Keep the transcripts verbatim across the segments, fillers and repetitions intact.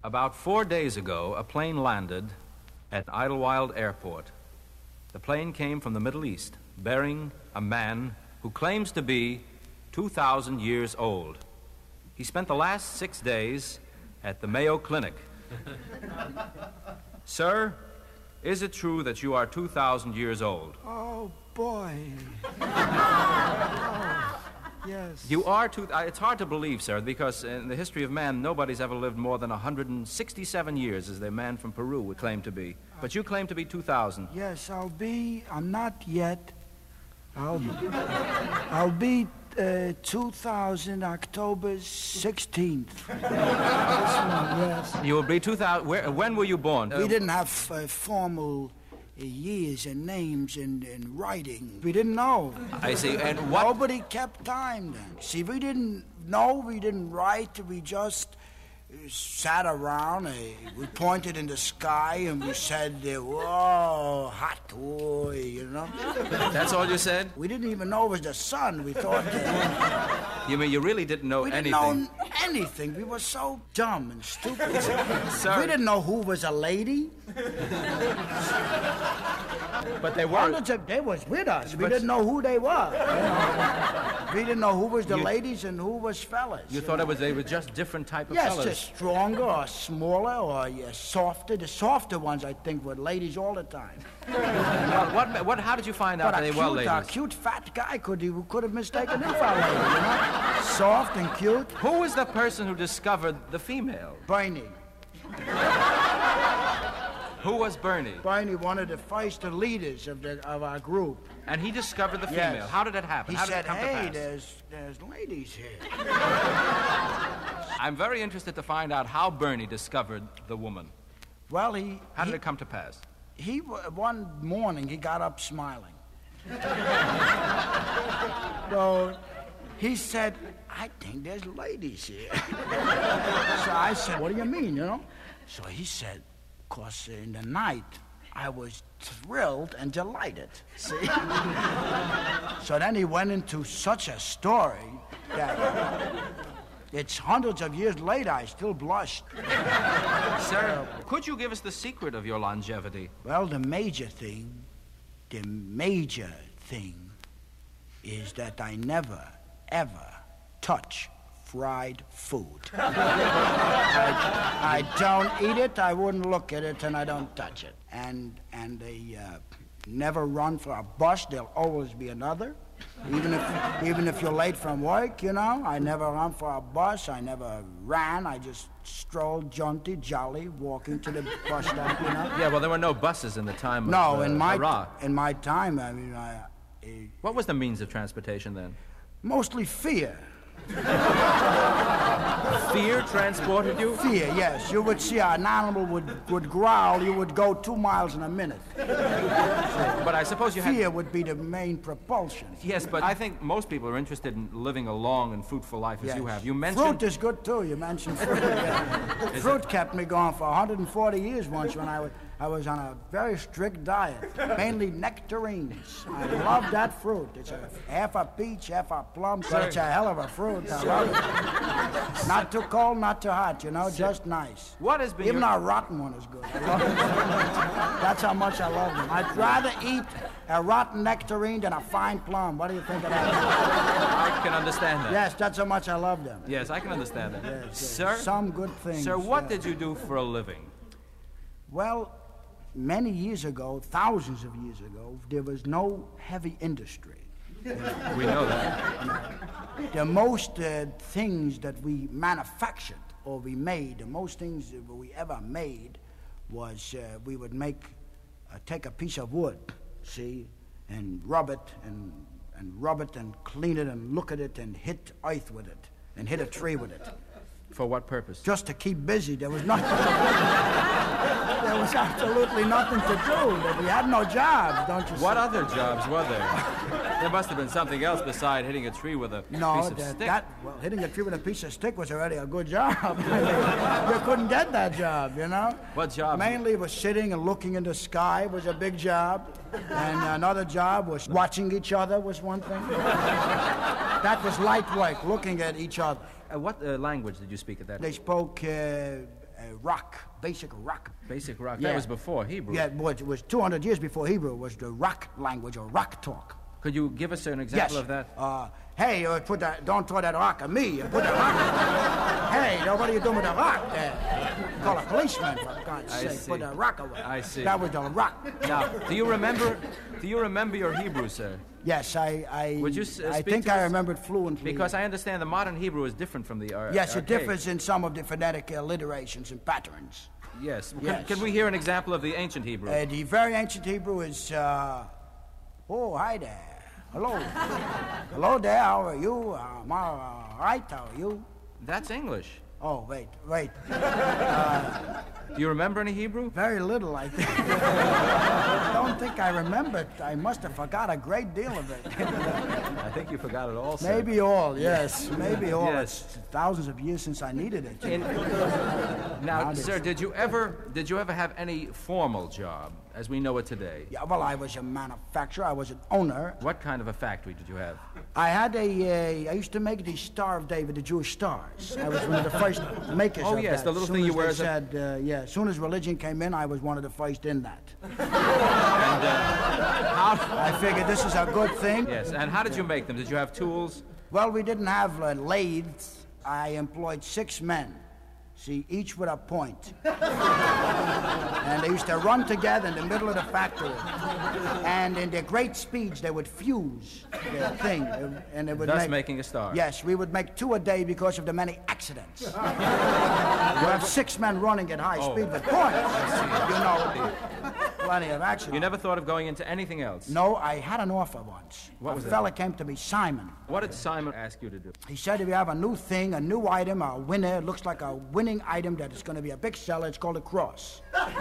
About four days ago, a plane landed at Idlewild Airport. The plane came from the Middle East, bearing a man who claims to be two thousand years old. He spent the last six days at the Mayo Clinic. Sir, is it true that you are two thousand years old? Oh, boy. Oh, yes. You are two... Uh, it's hard to believe, sir, because in the history of man, nobody's ever lived more than one hundred sixty-seven years, as the man from Peru would claim to be. But you claim to be two thousand. Yes, I'll be... I'm not yet. I'll, I'll be uh, two thousand, October sixteenth. This month, yes. You will be two thousand... Where, when were you born? We didn't have uh, formal uh, years and names in, in writing. We didn't know. I see. And what... Nobody kept time then. See, we didn't know, we didn't write, we just uh, sat around, uh, we pointed in the sky and we said, uh, whoa, hot boy, you know? That's all you said? We didn't even know it was the sun. We thought... Uh, You mean you really didn't know we didn't anything? know anything. We were so dumb and stupid. Sir. We didn't know who was a lady. But they were... Hundreds of, they was with us. We But- didn't know who they were. You know? We didn't know who was the You- ladies and who was fellas. You thought it was they were just different type of Yes, fellas? just stronger or smaller or yeah, softer. The softer ones, I think, were ladies all the time. Well, what, what, how did you find out But that a they were cute, a ladies? cute fat guy could he could have mistaken him for a lady, you know? Soft and cute. Who was the person who discovered the female? Bernie. Who was Bernie? Bernie, one of the first leaders of the of our group. And he discovered the Yes. female. How did it happen? He How did said, it come to hey, pass? there's, there's ladies here. I'm very interested to find out how Bernie discovered the woman. Well, he... How did he, it come to pass? He, one morning, he got up smiling. So he said, I think there's ladies here. So I said, what do you mean, you know? So he said, because in the night, I was thrilled and delighted, see? So then he went into such a story that it's hundreds of years later, I still blushed. Sir, could you give us the secret of your longevity? Well, the major thing, the major thing is that I never, ever touch fried food. I, I don't eat it, I wouldn't look at it, and I don't touch it. And and they uh, never run for a bus, there'll always be another. Even if even if you're late from work, you know, I never run for a bus, I never ran, I just strolled jaunty, jolly, walking to the bus stop, you know. Yeah, well, there were no buses in the time No, of uh, in my Iraq. in my time, I mean, I, I, What was the means of transportation then? mostly fear. Fear transported you? Fear, yes. You would see an animal would, would growl, you would go two miles in a minute. But I suppose you had... Fear would be the main propulsion. Yes, but I think most people are interested in living a long and fruitful life as Yes. you have. You mentioned... Fruit is good too. You mentioned fruit. Yeah. Fruit kept me going for one hundred forty years once when I was, I was on a very strict diet, mainly nectarines. I love that fruit. It's a half a peach, half a plum, but it's a hell of a fruit. I love it. Not too cold, not too hot, you know, just nice. What has been Even your... a rotten one is good. I love it. That's how much I love them. I'd rather eat a rotten nectarine than a fine plum. What do you think of that? I can understand that. Yes, that's how much I love them. Yes, I can understand that. Yes, yes. Sir? Some good things. Sir, what yeah. did you do for a living? Well, many years ago, thousands of years ago, there was no heavy industry. We know that. The most uh, things that we manufactured or we made, the most things that we ever made was uh, we would make, uh, take a piece of wood, see, and rub it and, and rub it and clean it and look at it and hit earth with it and hit a tree with it. For what purpose? Just to keep busy. There was nothing. There was absolutely nothing to do. We had no jobs, don't you see? What other jobs were there? There must have been something else beside hitting a tree with a No, piece of that, stick. that well, hitting a tree with a piece of stick was already a good job. You couldn't get that job, you know. What job? Mainly it was sitting and looking in the sky was a big job, and another job was watching each other was one thing. That was light work, looking at each other. Uh, what uh, language did you speak at that They time? spoke uh, uh, rock, basic rock. Basic rock. Yeah. That was before Hebrew. Yeah, it was, it was two hundred years before Hebrew. Was the rock language or rock talk. Could you give us an example Yes. of that? Uh, hey, uh, put that, don't throw that rock at me. Put that rock. Hey, now what are you doing with the rock there? Call a policeman, for God's I sake. see. Put the rock away. I see. That was the rock. Now, do you remember? Do you remember your Hebrew, sir? Yes, I. I Would you s- uh, I speak think to I us? remember it fluently. Because I understand the modern Hebrew is different from the uh, Yes, it archaic. differs in some of the phonetic alliterations and patterns. Yes. Can, Yes. can we hear an example of the ancient Hebrew? Uh, the very ancient Hebrew is, uh, oh, hi there. Hello. Hello there, how are you? Uh, am I all right? How are you? That's English. Oh, wait, wait. Do you remember any Hebrew? Very little, I think. I don't think I remember it. I must have forgot a great deal of it. I think you forgot it all, sir. Maybe all, yes. Maybe all. Yes. It's thousands of years since I needed it. In- now, Nowadays. sir, did you ever did you ever have any formal job as we know it today? Yeah, well, I was a manufacturer. I was an owner. What kind of a factory did you have? I had a, uh, I used to make the Star of David, the Jewish stars. I was one of the first makers Oh, of yes, that. the little As soon thing you as wear they as a- said, uh, yeah, as soon as religion came in, I was one of the first in that. And uh, how? I figured this is a good thing. Yes. And how did you make them? Did you have tools? Well, we didn't have uh, lathes. I employed six men. See, each with a point. And they used to run together in the middle of the factory. And in their great speeds, they would fuse their thing. And it would Thus make, making a star. Yes, we would make two a day because of the many accidents. You have six men running at high Oh. speed with points. You know, plenty of accidents. You never thought of going into anything else? No, I had an offer once. What a was that? fella came to me, Simon. What did Simon ask you to do? He said if you have a new thing, a new item, a winner, it looks like a winning item that is going to be a big seller, it's called a cross.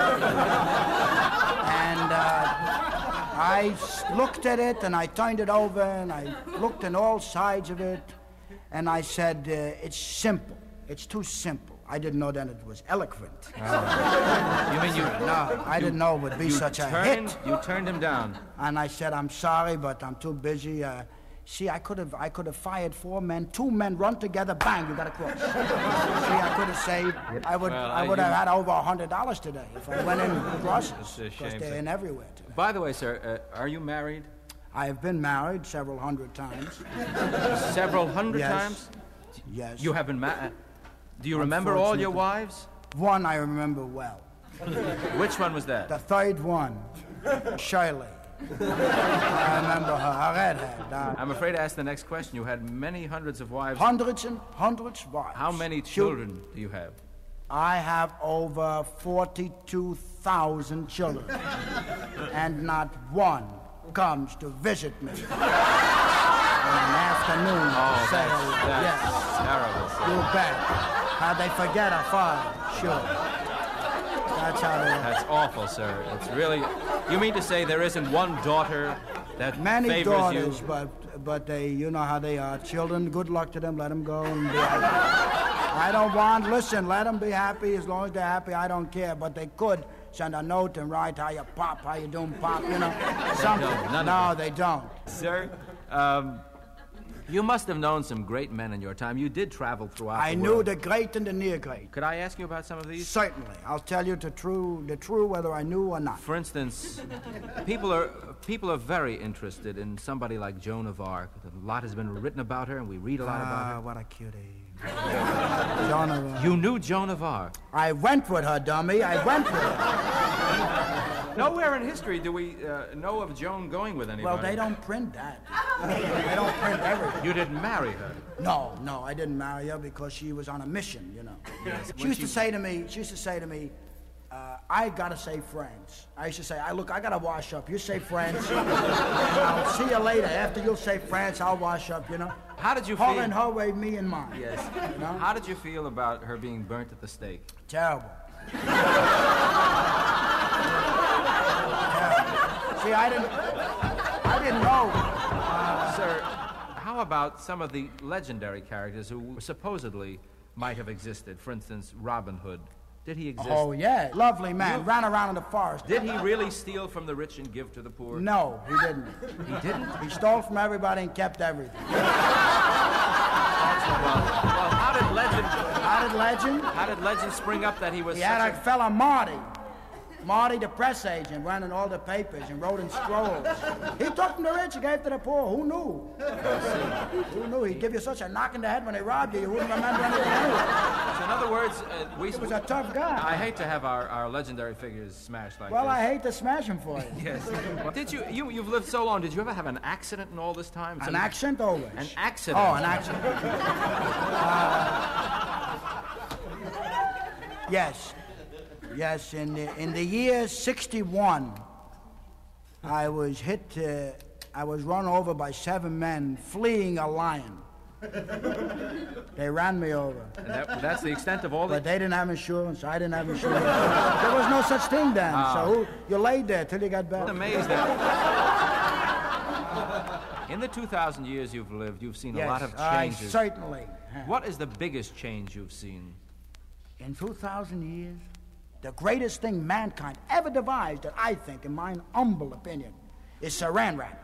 And uh, I s- looked at it and I turned it over and I looked on all sides of it and I said, uh, it's simple. It's too simple. I didn't know then it was eloquent. You mean you? No, I didn't know it would be You such a turned, hit. You turned him down. And I said, I'm sorry, but I'm too busy. Uh, see, I could have I could have fired four men. Two men run together, bang, you got a cross. See, I could have saved. I would Well, I I- would have you- had over a hundred dollars today if I went in with crosses. It's a Because shame, they're sir. in everywhere today. By the way, sir, uh, are you married? I have been married several hundred times. Several hundred Yes. times? Yes. You have been married? Do you remember all your Unfortunately. wives? One I remember well. Which one was that? The third one, Shirley. I remember her, a redhead. Uh, I'm afraid to ask the next question. You had many hundreds of wives. hundreds and hundreds of wives. How many Shoot. children do you have? I have over forty-two thousand children, and not one comes to visit me in an afternoon. Oh, to say, that's, that's yes, terrible, sir. you bet. How they forget a father, sure. That's how they are. That's awful, sir. It's really... You mean to say there isn't one daughter that Many favors daughters, you? but but they, you know how they are. Children, good luck to them. Let them go and be happy. I don't want. Listen, let them be happy as long as they're happy. I don't care. But they could send a note and write how you pop, how you doing, pop. You know, something. don't. None of no, them. they don't. Sir, um, you must have known some great men in your time. You did travel throughout I the knew world. the great and the near great. Could I ask you about some of these? Certainly, I'll tell you the true, the true, whether I knew or not. For instance, people are people are very interested in somebody like Joan of Arc. A lot has been written about her, and we read a lot about Ah, her. what a cutie. Joan of Arc. You knew Joan of Arc. I went with her, dummy. I went with her. Nowhere in history do we uh, know of Joan going with anybody. Well, they don't print that. They don't print everything. You didn't marry her. No, no, I didn't marry her because she was on a mission, you know. She When used she- to say to me, she used to say to me, uh, I gotta save France. I used to say, I look, I gotta wash up. You save France, and I'll see you later. After you'll save France, I'll wash up, you know. How did you Her feel? in her way, me in mine. Yes. You know? How did you feel about her being burnt at the stake? Terrible. Terrible. See, I didn't, I didn't know. Sir, how about some of the legendary characters who supposedly might have existed? For instance, Robin Hood. Did he exist? Oh, yeah. Lovely man. You- Ran around in the forest. Did he really steal from the rich and give to the poor? No, he didn't. He didn't? He stole from everybody and kept everything. Well, well, how did legend... How did legend? How did legend spring up that he was He such had a... a fella, Marty. Marty, the press agent, ran in all the papers and wrote in scrolls. He took from the rich and gave to the poor. Who knew? Who knew? He'd give you such a knock in the head when they robbed you, you wouldn't remember anything anyway. So in other words, uh, we... He was a tough guy. I hate to have our, our legendary figures smashed like Well, this. I hate to smash him for you. Yes. Well, did you, you... You've lived so long. Did you ever have an accident in all this time? An Some- accent always. An accident? Oh, an accident. uh, yes. Yes, in the, in the year sixty-one, I was hit, uh, I was run over by seven men fleeing a lion. They ran me over. And that, that's the extent of all the... But they didn't have insurance, I didn't have insurance. There was no such thing then, Ah. so who, you laid there till you got back. I'm amazed that... In the two thousand years you've lived, you've seen Yes, a lot of I changes. certainly. What is the biggest change you've seen? In two thousand years, the greatest thing mankind ever devised, that I think, in my humble opinion, is saran wrap.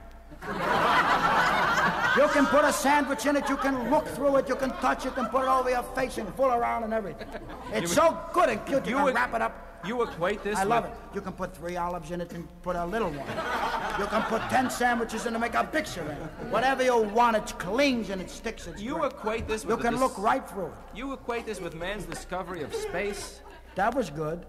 You can put a sandwich in it, you can look through it, you can touch it and put it over your face and fool around and everything. It's so good and cute, you, You can would- wrap it up. You equate this I love with... it. You can put three olives in it and put a little one. You can put ten sandwiches in and make a picture in it. Whatever you want, it clings and it sticks. It's You great. equate this You with... the can dis- look right through it. You equate this with man's discovery of space? That was good.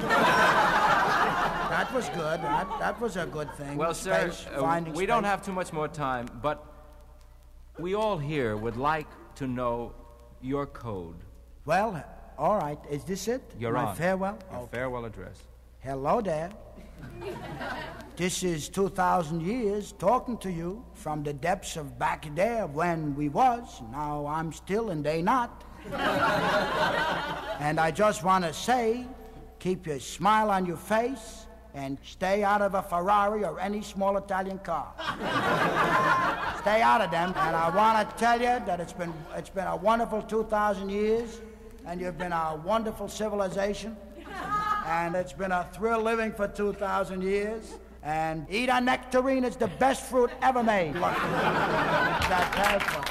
That was good. That, that was a good thing. Well, sir, Space, uh, finding we don't space. have too much more time, but we all here would like to know your code. Well, all right. Is this it? You're My on. farewell? Your Okay. farewell address. Hello there. This is two thousand years talking to you from the depths of back there when we was. Now I'm still and they not. And I just want to say, keep your smile on your face and stay out of a Ferrari or any small Italian car. Stay out of them. And I want to tell you that it's been, it's been a wonderful two thousand years, and you've been a wonderful civilization. And it's been a thrill living for two thousand years. And eat a nectarine, it's the best fruit ever made. That helpful.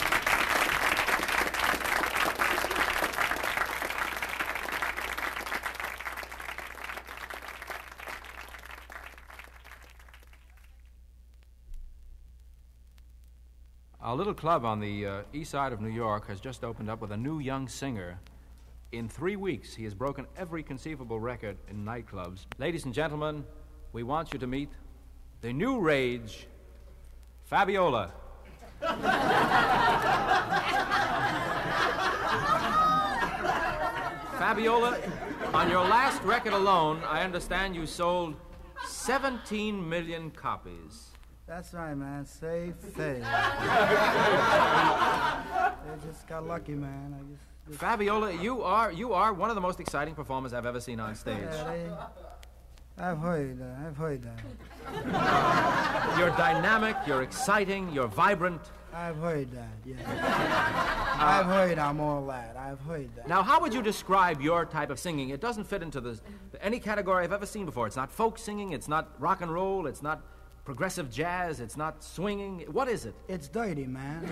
Our little club on the uh, east side of New York has just opened up with a new young singer. In three weeks, he has broken every conceivable record in nightclubs. Ladies and gentlemen, we want you to meet the new rage, Fabiola. Fabiola, on your last record alone, I understand you sold seventeen million copies. That's right, man. Safe, safe. I just got lucky, man. I just, just Fabiola, you are you are one of the most exciting performers I've ever seen on stage. yeah, they, I've heard that. I've heard that. You're dynamic, you're exciting, you're vibrant. I've heard that. Yeah. I've heard I'm all that. I've heard that. Now, how would you describe your type of singing? It doesn't fit into the, any category I've ever seen before. It's not folk singing, it's not rock and roll, it's not progressive jazz, it's not swinging. What is it? It's dirty, man.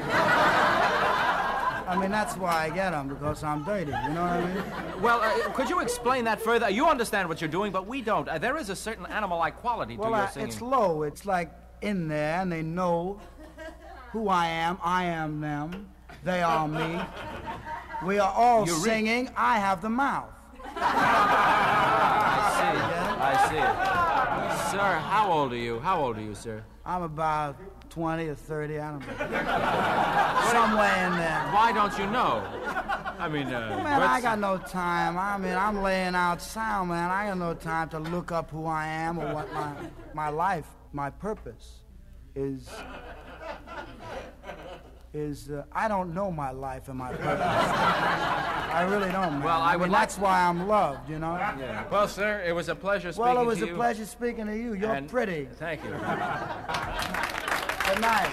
I mean, that's why I get them, because I'm dirty. You know what I mean? Well, uh, could you explain that further? You understand what you're doing, but we don't. Uh, there is a certain animal-like quality Well, to your I, singing. it's low. It's like in there, and they know who I am. I am them. They are me. We are all You re- singing. I have the mouth. I see. I see. Sir, how old are you? How old are you, sir? I'm about twenty or thirty, I don't know. Somewhere in there. Why don't you know? I mean, uh... Man, I what's- got no time. I mean, I'm laying out sound, man. I got no time to look up who I am or what my, my life, my purpose is. Is uh, I don't know my life and my purpose. I really don't, man. Well, I I would mean, like- that's why I'm loved, you know? Yeah. Well, sir, it was a pleasure speaking Well, it was to a you. pleasure speaking to you. You're And- pretty. Thank you. Good night.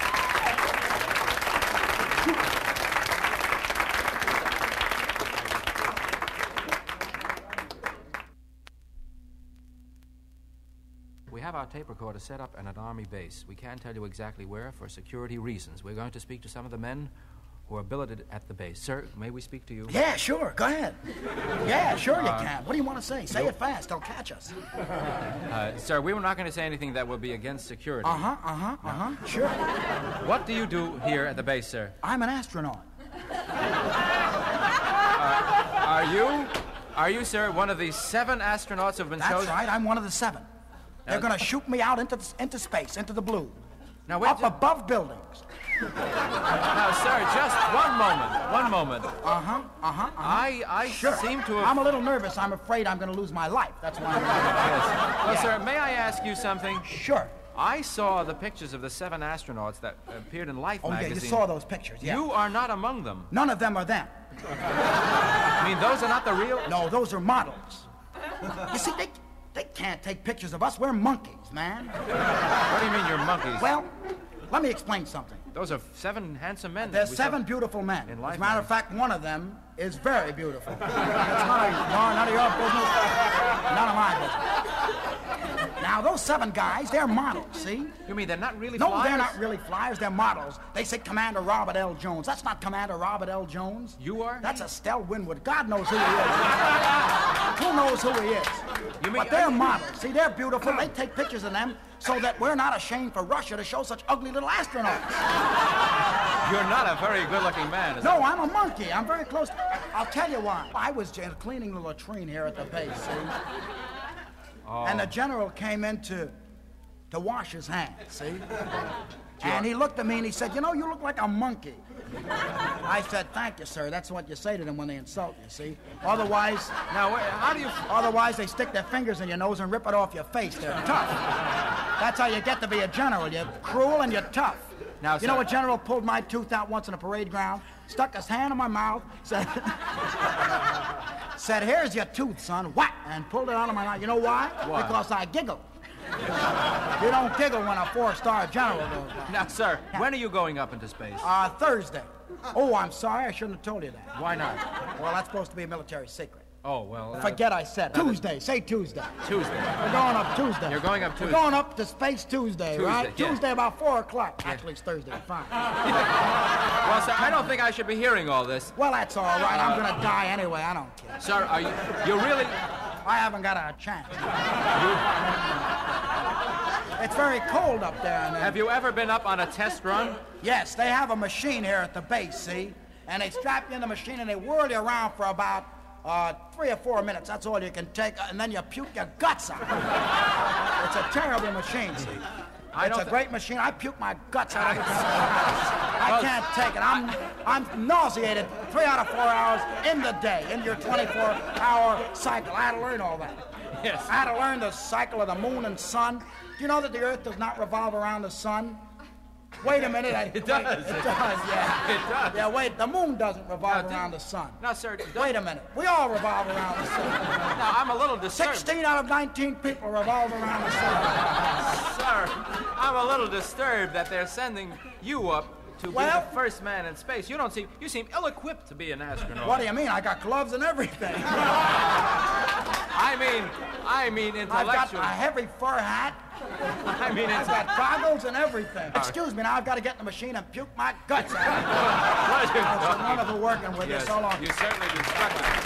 have our tape recorder set up at an Army base. We can't tell you exactly where for security reasons. We're going to speak to some of the men who are billeted at the base. Sir, may we speak to you? Yeah, sure. Go ahead. Yeah, sure you uh, can. What do you want to say? Say it fast. They'll catch us. Uh, sir, we were not going to say anything that will be against security. Uh-huh, uh-huh, no. uh-huh. Sure. What do you do here at the base, sir? I'm an astronaut. Uh, are you, are you, sir, one of the seven astronauts who have been That's chosen? That's right. I'm one of the seven. They're Now, going to shoot me out into into space, into the blue. Now, wait, up just... above buildings. Now, sir, just one moment. One moment. Uh-huh, uh-huh, uh-huh. I, I sure. seem to have... I'm a little nervous. I'm afraid I'm going to lose my life. That's why I'm... Yes. Well, yeah. sir, may I ask you something? Sure. I saw the pictures of the seven astronauts that appeared in Life oh, magazine. Oh, yeah, you saw those pictures, yeah. You are not among them. None of them are them. I mean, those are not the real... No, those are models. You see, they, they can't take pictures of us. We're monkeys, man. What do you mean you're monkeys? Well, let me explain something. Those are seven handsome men. There's seven beautiful men. In Life As a matter of fact, one of them is very beautiful. That's none of, no, none of your business. None of my business. Now, those seven guys, they're models, see? You mean they're not really no, flyers? No, they're not really flyers. They're models. They say Commander Robert L. Jones. That's not Commander Robert L. Jones. You are? That's Estelle Winwood. God knows who he is. Who knows who he is? You mean, but they're models. See, they're beautiful. They take pictures of them so that we're not ashamed for Russia to show such ugly little astronauts. You're not a very good-looking man, is No, it? I'm a monkey. I'm very close. I'll tell you why. I was just cleaning the latrine here at the base, see? Oh. And the general came in to, to wash his hands, see? And he looked at me and he said, you know, you look like a monkey. I said, thank you, sir. That's what you say to them when they insult you, see? Otherwise... Now, wait, how do you... Otherwise, they stick their fingers in your nose and rip it off your face. They're tough. That's how you get to be a general. You're cruel and you're tough. Now, you sir, know a general pulled my tooth out once in a parade ground, stuck his hand in my mouth, said, said, here's your tooth, son, whack, and pulled it out of my mouth. You know why? Why? Because I giggle. You don't giggle when a four-star general goes by. Now, sir, when are you going up into space? Uh, Thursday. Oh, I'm sorry, I shouldn't have told you that. Why not? Well, that's supposed to be a military secret. Oh, well... Forget I said it. Tuesday. Say Tuesday. Tuesday. We're going up Tuesday. You're going up Tuesday. We're going up to space Tuesday, Tuesday, right? yeah. Tuesday about four o'clock. Actually, it's Thursday. Fine. Well, sir, I don't think I should be hearing all this. Well, that's all right. I'm going to die anyway. I don't care. Sir, are you... You really... I haven't got a chance. It's very cold up there. And Have you ever been up on a test run? Yes, they have a machine here at the base, see? And they strap you in the machine and they whirl you around for about uh, three or four minutes. That's all you can take, and then you puke your guts out. It's a terrible machine, see? I It's don't a great machine. I puke my guts out every time. I can't take it. I'm, I'm nauseated three out of four hours in the day, in your twenty-four hour cycle. I had to learn all that. Yes. I had to learn the cycle of the moon and sun. Do you know that the Earth does not revolve around the sun? Wait a minute. I, It does. Wait, it does, yeah. It does. Yeah, wait, the moon doesn't revolve Now, do- around the sun. Now, sir... don't- Wait a minute. We all revolve around the sun. Now, I'm a little disturbed. sixteen out of nineteen people revolve around the sun. Sir, I'm a little disturbed that they're sending you up to Well- be the first man in space. You don't seem... You seem ill-equipped to be an astronaut. What do you mean? I got gloves and everything. I mean... I mean I've got intellectually. a heavy fur hat. I mean... I've It's got goggles and everything. Excuse me, now I've got to get in the machine and puke my guts out. pleasure It's talking. wonderful working with Yes, you. So long. you certainly do. Struck me.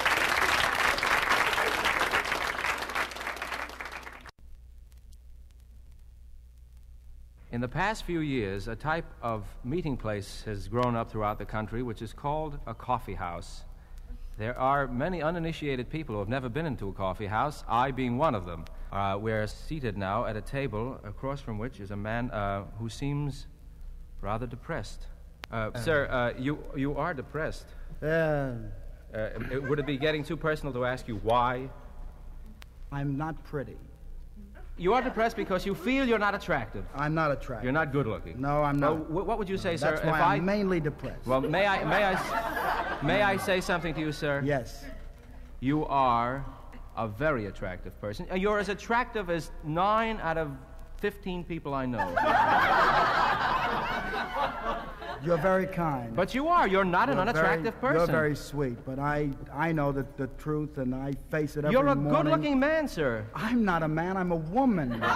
In the past few years, a type of meeting place has grown up throughout the country which is called a coffee house. There are many uninitiated people who have never been into a coffee house, I being one of them. Uh, we're seated now at a table across from which is a man uh, who seems rather depressed. Uh, uh, sir, uh, you, you are depressed. Uh, Uh, would it be getting too personal to ask you why? I'm not pretty. You are depressed because you feel you're not attractive. I'm not attractive. You're not good looking. No, I'm not. Well, wh- what would you say, sir? That's why if I'm I... mainly depressed. Well, may I, may I, s- may I say something to you, sir? Yes. You are a very attractive person. Uh, You're as attractive as nine out of fifteen people I know. You're very kind. But you are. You're not You're an unattractive very, person. You're very sweet, but I I know the, the truth, and I face it every You're a morning. good-looking man, sir. I'm not a man. I'm a woman. Oh,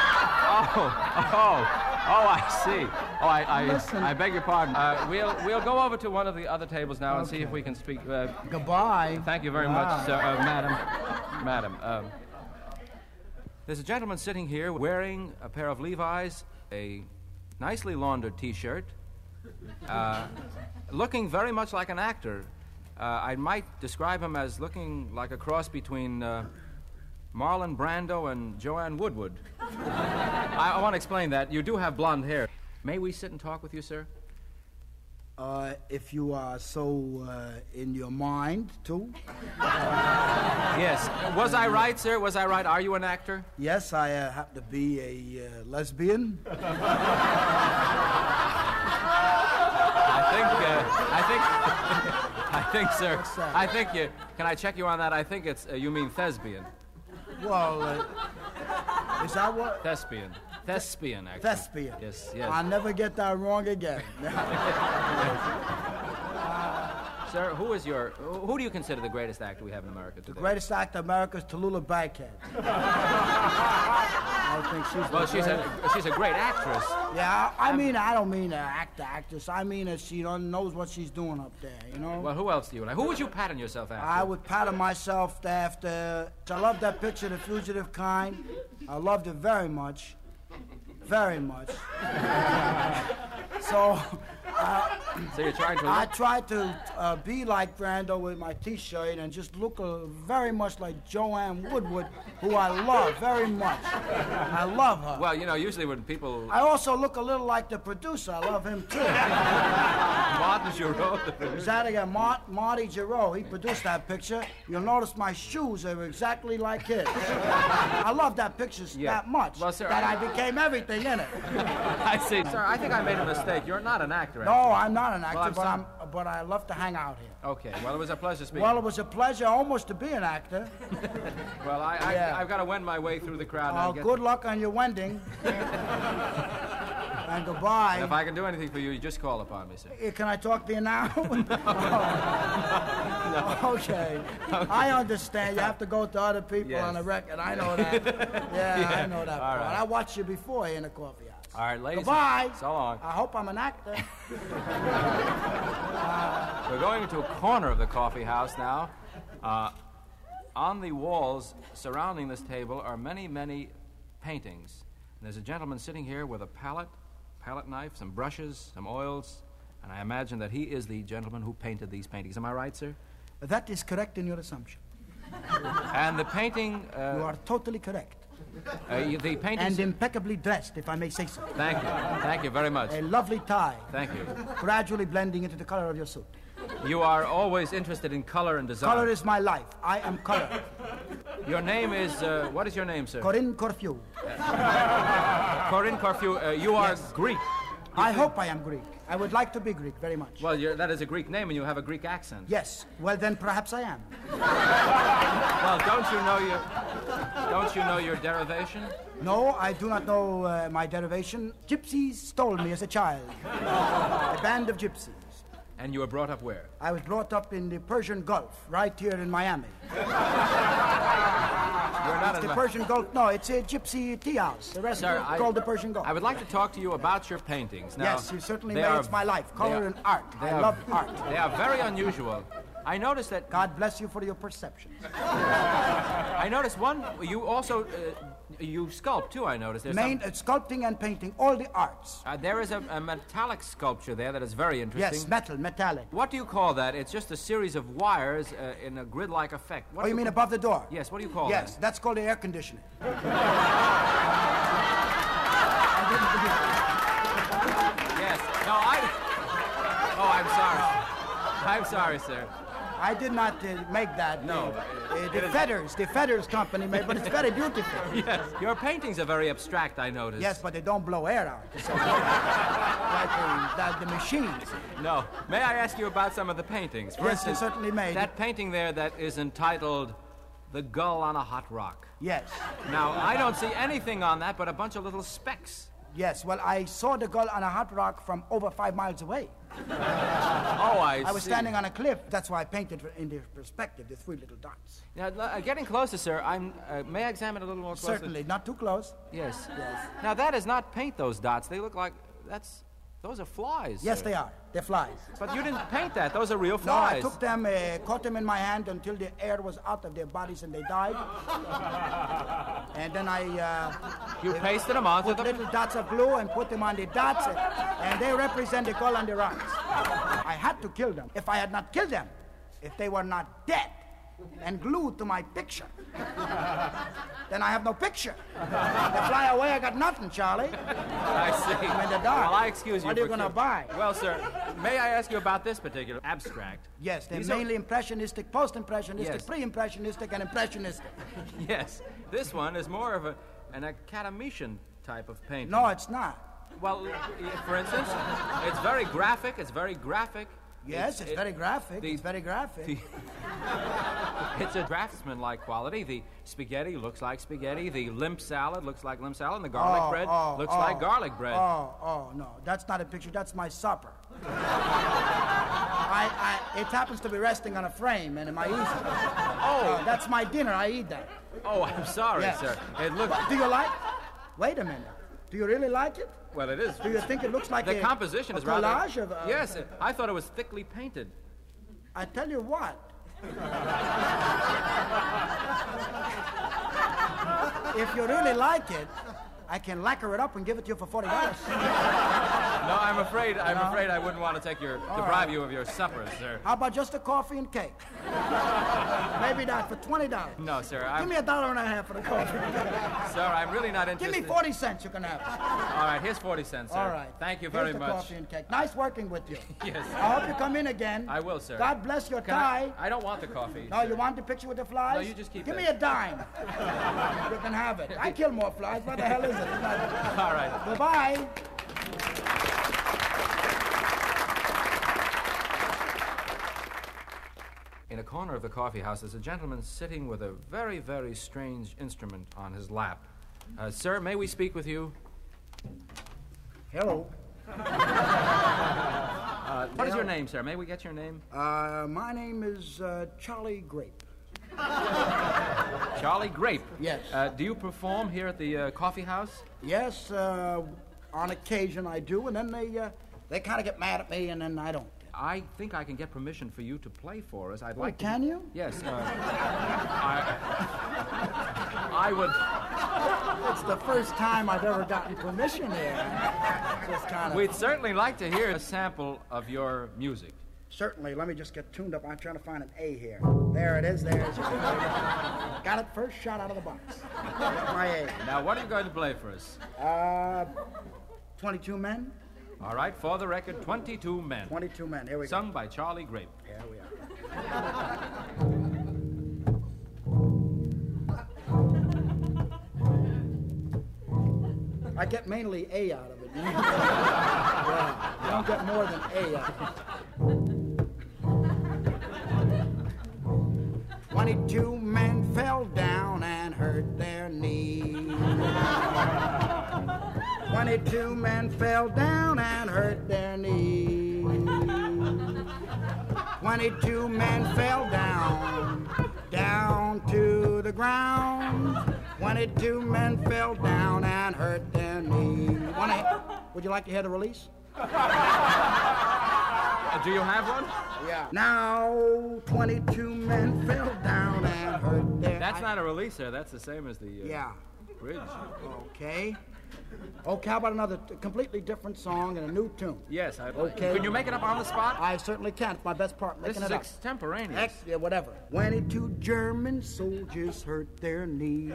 oh, oh, I see. Oh, I, I, Listen. I beg your pardon. Uh, we'll, we'll go over to one of the other tables now and see if Okay. we can speak. Uh, Goodbye. thank you very Bye. much, sir, uh, madam. Madam, um, there's a gentleman sitting here wearing a pair of Levi's, a nicely laundered T-shirt, uh, looking very much like an actor. Uh, I might describe him as looking like a cross between uh, Marlon Brando and Joanne Woodward. I, I want to explain that. You do have blonde hair. May we sit and talk with you, sir? Uh, if you are so uh, in your mind, too. Yes. Was I right, sir? Was I right? Are you an actor? Yes, I uh, happen to be a uh, lesbian. I think, uh, I think, I think, sir, that? I think you, can I check you on that? I think it's, uh, you mean thespian. Well, uh, is that what? Thespian. Thespian, actually. Thespian. Yes, yes. I'll never get that wrong again. Sir, who is your, who do you consider the greatest actor we have in America today? The greatest actor in America is Tallulah Bankhead. I think she's Well, the she's greatest. a, she's a great actress. Yeah, I mean, I don't mean an actor, actress. I mean that she don't knows what she's doing up there, you know? Well, who else do you like? Who would you pattern yourself after? I would pattern myself after. I love that picture, The Fugitive Kind. I loved it very much. Very much. So, So you're trying to I look, tried to uh, be like Brando with my T-shirt and just look uh, very much like Joanne Woodward, who I love very much. I love her. well, you know, usually when people, I also look a little like the producer. I love him too. Martin Giraud, Is that again? Mar- Marty Giroux. He produced that picture. You'll notice my shoes are exactly like his. I love that picture Yeah. that much Well, sir, that I- I became everything in it. I see. Sir, I think I made a mistake. You're not an actor. No, actually. I'm not an actor, I'm but sorry. I'm. But I love to hang out here. Okay, well, it was a pleasure speaking. Well, it was a pleasure almost to be an actor. Well, I, I, Yeah. I've got to wend my way through the crowd. and Uh, I'll get good luck on your wending. And goodbye. If I can do anything for you, you just call upon me, sir. Eh, Can I talk to you now? Okay. I understand. You have to go to other people Yes. on the record. I know that. Yeah, Yeah. I know that. All part. right. I watched you before in the coffee house. All right, ladies. Goodbye. So long. I hope I'm an actor. We're going into a corner of the coffee house now. Uh, on the walls surrounding this table are many, many paintings. And there's a gentleman sitting here with a palette, palette knife, some brushes, some oils, and I imagine that he is the gentleman who painted these paintings. Am I right, sir? That is correct in your assumption. And the painting, uh, You are totally correct. uh, you- the painting. And impeccably dressed, if I may say so. Thank you, thank you very much. A lovely tie, Thank you. gradually blending into the color of your suit. You are always interested in color and design. Color is my life. I am color. Your name is, uh, what is your name, sir? Corinne Corfu. Corinne Corfu. Uh, you are Yes. Greek. I hope I am Greek. I would like to be Greek very much. Well, you're, that is a Greek name, and you have a Greek accent. Yes. Well, then perhaps I am. Well, don't you know your, don't you know your derivation? No, I do not know uh, my derivation. Gypsies stole me as a child. A band of gypsies. And you were brought up where? I was brought up in the Persian Gulf, right here in Miami. You're not It's in the Ma- Persian Gulf. No, it's a gypsy tea house. The rest Sir, is I- called the Persian Gulf. I would like to talk to you about your paintings. Now, Yes, you certainly they may. are- It's my life. they Color are- and art. they I are- love art. They are very unusual. I noticed that. God bless you for your perceptions. I noticed one. You also, uh, you sculpt too. I noticed. There's Main, some- uh, sculpting and painting, all the arts. uh, there is a, a metallic sculpture there that is very interesting. Yes, metal, metallic. What do you call that? It's just a series of wires uh, in a grid-like effect. What Oh, do you mean ca- above the door? Yes. What do you call Yes, that? that's called the air conditioning. Yes. No, I. Oh, I'm sorry. I'm sorry, sir. I did not uh, make that. No. Uh, uh, the Feathers, the Feathers company made, but it's very beautiful. Yes. Your paintings are very abstract. I noticed. Yes, but they don't blow air out. It's like, like the, the, the machines. No. May I ask you about some of the paintings? For Yes, instance, you certainly may. That painting there that is entitled "The Gull on a Hot Rock." Yes. Now, I don't see anything on that but a bunch of little specks. Yes, well, I saw the girl on a hot rock from over five miles away. Oh, I see. I was standing on a cliff. That's why I painted in the perspective, the three little dots. Now, uh, getting closer, sir, I'm, uh, may I examine a little more closely? Certainly, not too close. Yes. Yes. Now, that is not paint, those dots. They look like, that's, those are flies. Yes, sir. they are. They're flies. But you didn't paint that. Those are real No, flies. I took them, uh, caught them in my hand until the air was out of their bodies and they died. And then I uh, You pasted them onto put the... little dots of glue and put them on the dots, and, and they represent the girl on the rocks. I had to kill them. If I had not killed them, if they were not dead and glued to my picture, then I have no picture. They fly away, I got nothing, Charlie. I see. I'm in the dark. Well, I excuse you. What are you for- gonna buy? Well, sir, may I ask you about this particular abstract? Yes, they're These are- mainly impressionistic, post-impressionistic, Yes. pre-impressionistic, and impressionistic. Yes. This one is more of a, an academician type of painting. No, it's not. Well, y- for instance, it's very graphic. It's very graphic. Yes, it's, it- very graphic. the- it's very graphic. the- It's a draftsman-like quality. The spaghetti looks like spaghetti. The limp salad looks like limp salad. And the garlic Oh, bread oh, looks oh, like garlic bread. Oh, oh, no, that's not a picture. That's my supper. I, I, it happens to be resting on a frame and in my easel. Oh, that's my dinner. I eat that. Oh, I'm sorry, Yes. sir. It looks... Do you like? Wait a minute. Do you really like it? Well, it is. Do you think it looks like The a composition a is rather... collage of? Uh, Yes, I thought it was thickly painted. I tell you what. If you really like it, I can lacquer it up and give it to you for forty dollars. No, I'm afraid. I'm No? afraid I wouldn't want to take your deprive right. you of your supper, sir. How about just a coffee and cake? Maybe that for twenty dollars. No, sir. Give I'm, me a dollar and a half for the coffee. sir, I'm really not Give interested. me forty cents. You can have it. All right, here's forty cents, sir. All right. Thank you Here's very the much. coffee and cake. Nice working with you. Yes. I hope you come in again. I will, sir. God bless your Can tie. I, I don't want the coffee. No, sir. you want the picture with the flies? No, you just keep Give it. me a dime. You can have it. I kill more flies. What the hell is it? It's not- All right. Goodbye. In a corner of the coffee house is a gentleman sitting with a very, very strange instrument on his lap. Uh, sir, may we speak with you? Hello. Uh, what is your name, sir? May we get your name? Uh, my name is uh, Charlie Grape. Charlie Grape. Yes. Uh, do you perform here at the uh, coffee house? Yes, uh, on occasion I do, and then they uh, they kind of get mad at me, and then I don't. I think I can get permission for you to play for us. I'd like to. Can you? Yes. Uh, I, I would. It's the first time I've ever gotten permission here. Just kind of. We'd certainly like to hear a sample of your music. Certainly. Let me just get tuned up. I'm trying to find an A here. There it is. There it is. Got it first shot out of the box. My A. Now, what are you going to play for us? Uh, twenty-two men. All right, for the record, twenty-two men. twenty-two men. Here we go. Sung by Charlie Grape. Here we are. I get mainly A out of it. You know? Yeah, I don't get more than A out of it. Twenty-two men fell down and hurt their knees. Twenty-two men fell down and hurt their knees. Twenty-two men fell down, down to the ground. Twenty-two men fell down and hurt their knees. Wanna, would you like to hear the release? Uh, do you have one? Yeah. Now, twenty-two men fell down and hurt their... That's not a release, sir. That's the same as the uh, Yeah. bridge. Okay. Okay, how about another t- completely different song and a new tune? Yes. I'd Okay. Can you make it up on the spot? I certainly can. It's my best part, this making is it up. extemporaneous. Ex- yeah, whatever. Twenty-two German soldiers hurt their knees.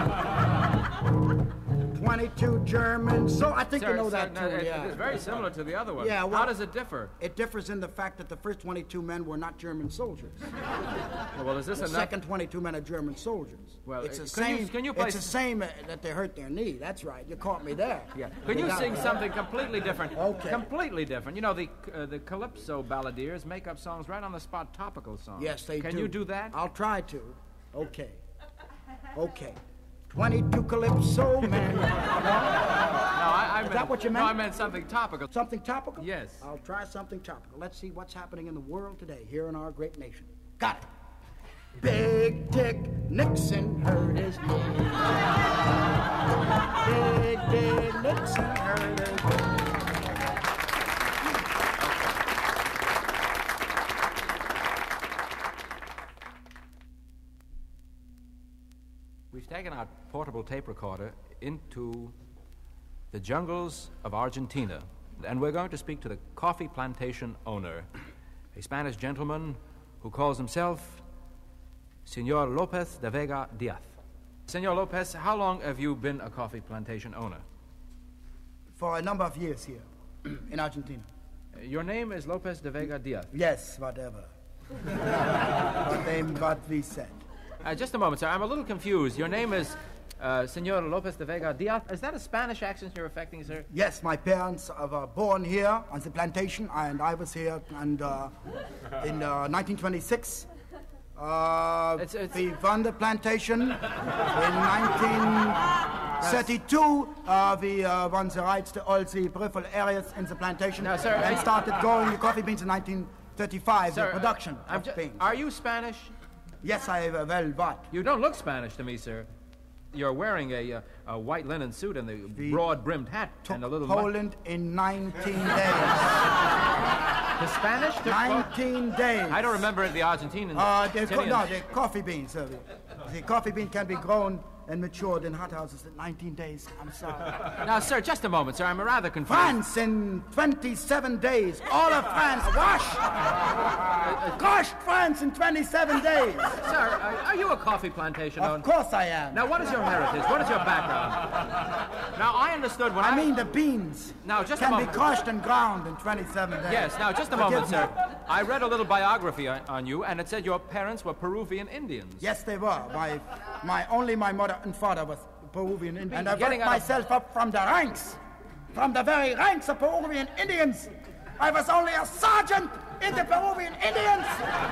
Twenty-two German. So I think Sir, you know sir, that no, tune. it- Yeah. It's very similar to the other one. Yeah, How well- does it differ? It differs in the fact that the first twenty-two men were not German soldiers. Well, is this The enough? second twenty-two men are German soldiers. Well, it's uh, the can you- same. can you play It's the s- same uh, that they hurt their knee. That's right. You caught me there. Yeah. Can you got sing me. something completely different? Okay. Completely different. You know, the uh, the calypso balladeers make up songs right on the spot, topical songs. Yes, they Can do. you do that? I'll try to. Okay. Okay. twenty-two Calypso, man. No, I, I meant, that what you meant? No, I meant something topical. Something topical? Yes. I'll try something topical. Let's see what's happening in the world today, here in our great nation. Got it. Big Dick Nixon hurt his knee. Big Dick Nixon hurt his knee. We've taken our portable tape recorder into the jungles of Argentina, and we're going to speak to the coffee plantation owner, a Spanish gentleman who calls himself Senor Lopez de Vega Diaz. Senor Lopez, how long have you been a coffee plantation owner? For a number of years here in Argentina. Uh, Your name is Lopez de Vega Diaz. Yes, whatever. What they, what we said. Uh, just a moment, sir. I'm a little confused. Your name is uh, Senor Lopez de Vega Diaz. Is that a Spanish accent you're affecting, sir? Yes, my parents were born here on the plantation, and I was here and, uh, in uh, nineteen twenty-six. Uh, It's- it's- we won the plantation. In nineteen thirty-two, uh, we uh, won the rights to all the peripheral areas in the plantation. Now, sir, and I- started growing the coffee beans in nineteen thirty-five, Sir, the production I'm of ju- beans. Are you Spanish? Yes, I uh, well, what? You don't look Spanish to me, sir. You're wearing a, uh, a white linen suit and the We broad-brimmed hat Took and a little... mu- Poland in nineteen days. The Spanish took... nineteen days. I don't remember the Argentinian... Uh, the, co- Argentinians. no, the coffee beans. Uh, the coffee bean can be grown and matured in hothouses in nineteen days. I'm sorry. Now, sir, just a moment, sir. I'm rather confused. France in twenty-seven days. All of France washed. Crushed France in twenty-seven days. Sir, uh, are you a coffee plantation owner? Of course I am. Now, what is your heritage? What is your background? Now, I understood when I... I mean the beans Now, just a can be moment. crushed and ground in twenty-seven days. Yes, now, just a Forgive moment, me. sir. I read a little biography on, on you, and it said your parents were Peruvian Indians. Yes, they were. My, my only my mother and father was Peruvian Indian, and I Getting worked out of- myself up from the ranks, from the very ranks of Peruvian Indians. I was only a sergeant in the Peruvian Indians,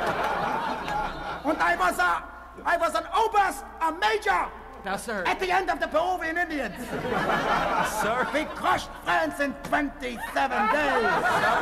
and I was a, I was an oberst, a major. Now, sir... At the end of the Peruvian Indians, Sir, we crushed France in twenty-seven days.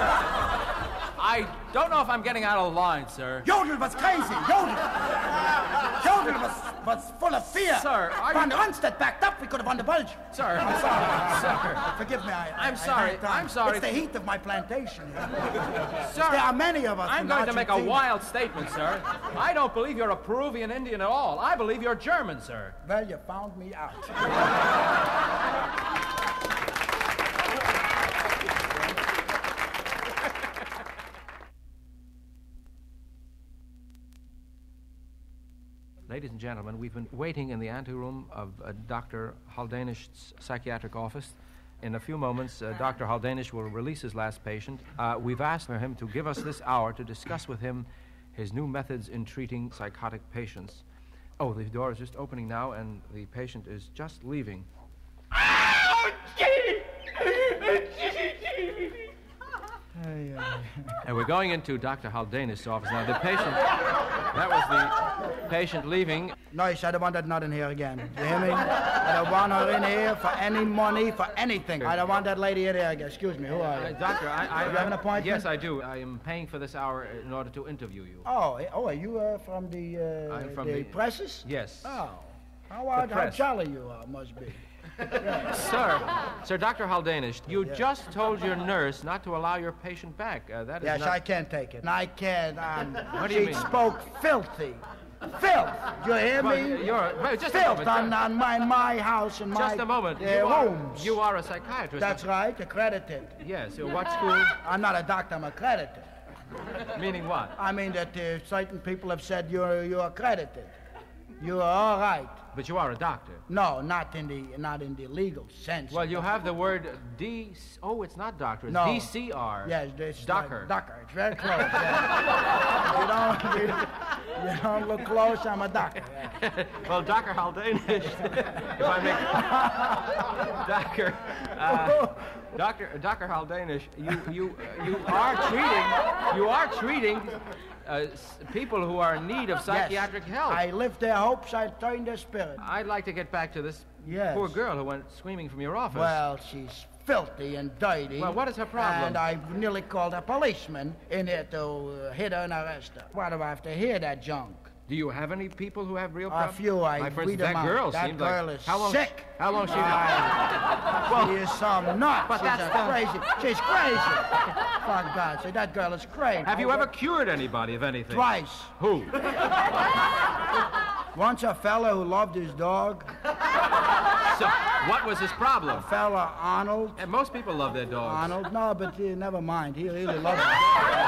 I don't know if I'm getting out of line, sir. Jodel was crazy. Jodel. Jodel was, was full of fear. Sir, are Van you- Ronstedt backed up. We could have won the bulge. Sir, I'm sorry. sir, Forgive me. I, I'm I- I sorry, had time. I'm sorry. It's the heat of my plantation. sir, There are many of us. I'm in going to make a Argentina. wild statement, sir. I don't believe you're a Peruvian Indian at all. I believe you're German, sir. Well, you found me out. Ladies and gentlemen, we've been waiting in the anteroom of uh, Doctor Haldanish's psychiatric office. In a few moments, uh, Doctor Haldanish will release his last patient. Uh, we've asked for him to give us this hour to discuss with him his new methods in treating psychotic patients. Oh, the door is just opening now, and the patient is just leaving. And we're going into Doctor Haldanish's office now. The patient, that was the patient leaving. No, I don't want that not in here again. You hear me? I don't want her in here for any money, for anything. I don't want that lady in here again. Excuse me, who are Uh, you? doctor, I, I... You have an appointment? Yes, I do. I am paying for this hour in order to interview you. Oh, eh, oh, are you uh, from the, uh, I'm from the, the- presses? Yes. Oh, how, are, how press. jolly you are, must be. Sir, Sir Doctor Haldanish, you Yeah. just told your nurse not to allow your patient back. Uh, that is Yes, not... I can't take it. I can't. Um, What do you she mean? spoke filthy. Filth. You hear Well, me? you're... Wait, just a Filth moment. on, sir. on my, my house and my Just a moment. uh, you, are, rooms. you are a psychiatrist. That's right, accredited. Yes. uh, What school? I'm not a doctor, I'm accredited. Meaning what? I mean that uh, certain people have said you're, you're accredited. You are all right. But you are a doctor. No, not in the not in the legal sense. Well, you have the word D... Oh, it's not doctor. It's No. D C R. Yes, this Docker. Like, Docker. It's very close. Yeah. you don't you, you don't look close. I'm a doctor. Yeah. Well, Doctor Haldanish, if I make... Doctor... Uh, Doctor Doctor Haldanish, you you uh, you are treating you are treating uh, s- people who are in need of psychiatric yes. help. I lift their hopes, I turn their spirit. I'd like to get back to this Yes. poor girl who went screaming from your office. Well, she's filthy and dirty. Well, what is her problem? And I nearly called a policeman in here to uh, hit her and arrest her. Why do I have to hear that junk? Do you have any people who have real A problems? few, I like, for read instance, them that out. girl That seemed girl like... is how long, sick. How long she... I, well, she is some nut. But She's that's a the- crazy. She's crazy. For God's sake, that girl is crazy. have you ever cured anybody of anything? Twice. Who? Once a fella who loved his dog, So, what was his problem? fella Arnold. And most people love their dogs. Arnold, no, but uh, never mind. He really loves it.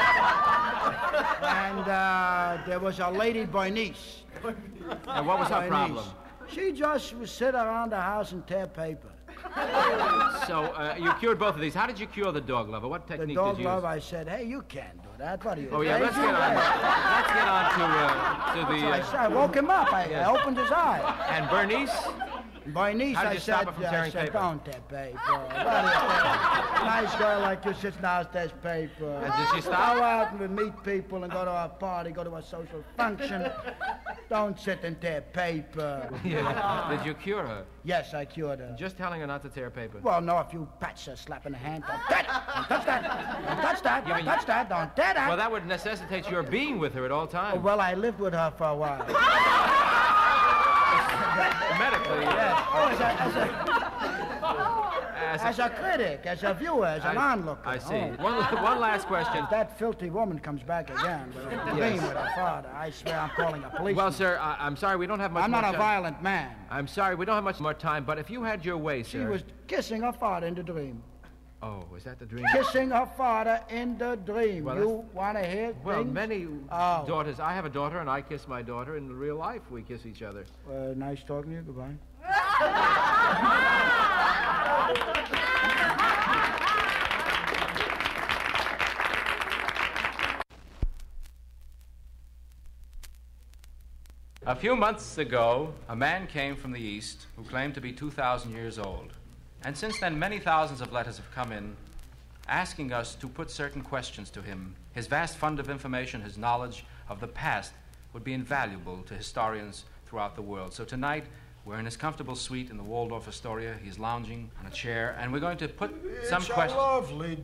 And uh, there was a lady Bernice. And what was her Bernice. problem? She just would sit around the house and tear paper. So, uh, you cured both of these. How did you cure the dog lover? What The technique dog did you love, use? I said, hey, you can't do that. What are you? Oh, yeah, let's crazy? get on, let's get on to, uh, to the... So I, Uh, said, I woke him up. I, Yes. I opened his eye. and Bernice? Bernice, How did I you said, stop her from I tearing said, paper? don't tear paper. What are you- nice girl like you sits down and tears paper. And did she stop? Go out and meet people and go to a party, go to a social function. Don't sit and tear paper. Yeah. Did you cure her? Yes, I cured her. Just telling her not to tear paper. Well, no, if you patch her, slap in the hand, don't touch it. Don't touch that. Don't touch that. You Don't mean- touch that. Don't tear that. Well, that would necessitate your being with her at all Oh, times. well, I lived with her for a while. Medically, Yes. Oh, as a, as a, As as a critic, as a viewer, as an I- onlooker. I see. Oh. One, one last question. If that filthy woman comes back again with a Yes. dream with her father, I swear I'm calling a policeman. Well, sir, I, I'm sorry, we don't have much I'm more not a time. violent man. I'm sorry, we don't have much more time, but if you had your way, She sir... was kissing her father in the dream. Oh, is that the dream? Kissing her father in the dream. Well, you want to hear Well, things? many Oh. daughters... I have a daughter, and I kiss my daughter. In real life, we kiss each other. Uh, nice talking to you. Goodbye. A few months ago, a man came from the East who claimed to be two thousand years old. And since then, many thousands of letters have come in asking us to put certain questions to him. His vast fund of information, his knowledge of the past, would be invaluable to historians throughout the world. So tonight, we're in his comfortable suite in the Waldorf Astoria. He's lounging on a chair, and we're going to put some it's questions. a lovely...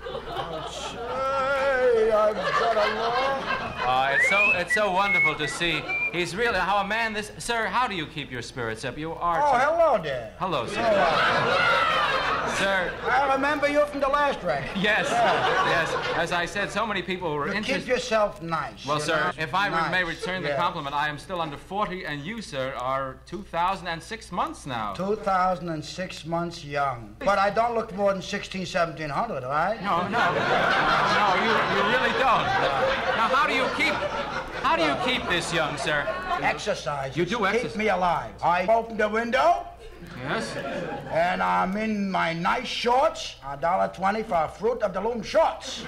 Say, I've got a love... Uh, it's so it's so wonderful to see. He's really how a man. This sir, how do you keep your spirits up? You are. Oh, hello there. Hello, sir. Hello. Sir. I remember you from the last record. Yes. Yes. As I said, so many people were You interested. keep yourself nice. Well, you sir, know? if I nice. may return the Yeah. compliment, I am still under forty, and you, sir, are two thousand six months now. two thousand six months young. But I don't look more than sixteen, seventeen hundred, right? No, no, no, you, you really don't. Now, how do you keep, how do you keep this young, sir? Exercise. You do Keep exercise. me alive. I open the window, Yes. and I'm in my nice shorts, a dollar twenty for Fruit of the Loom shorts.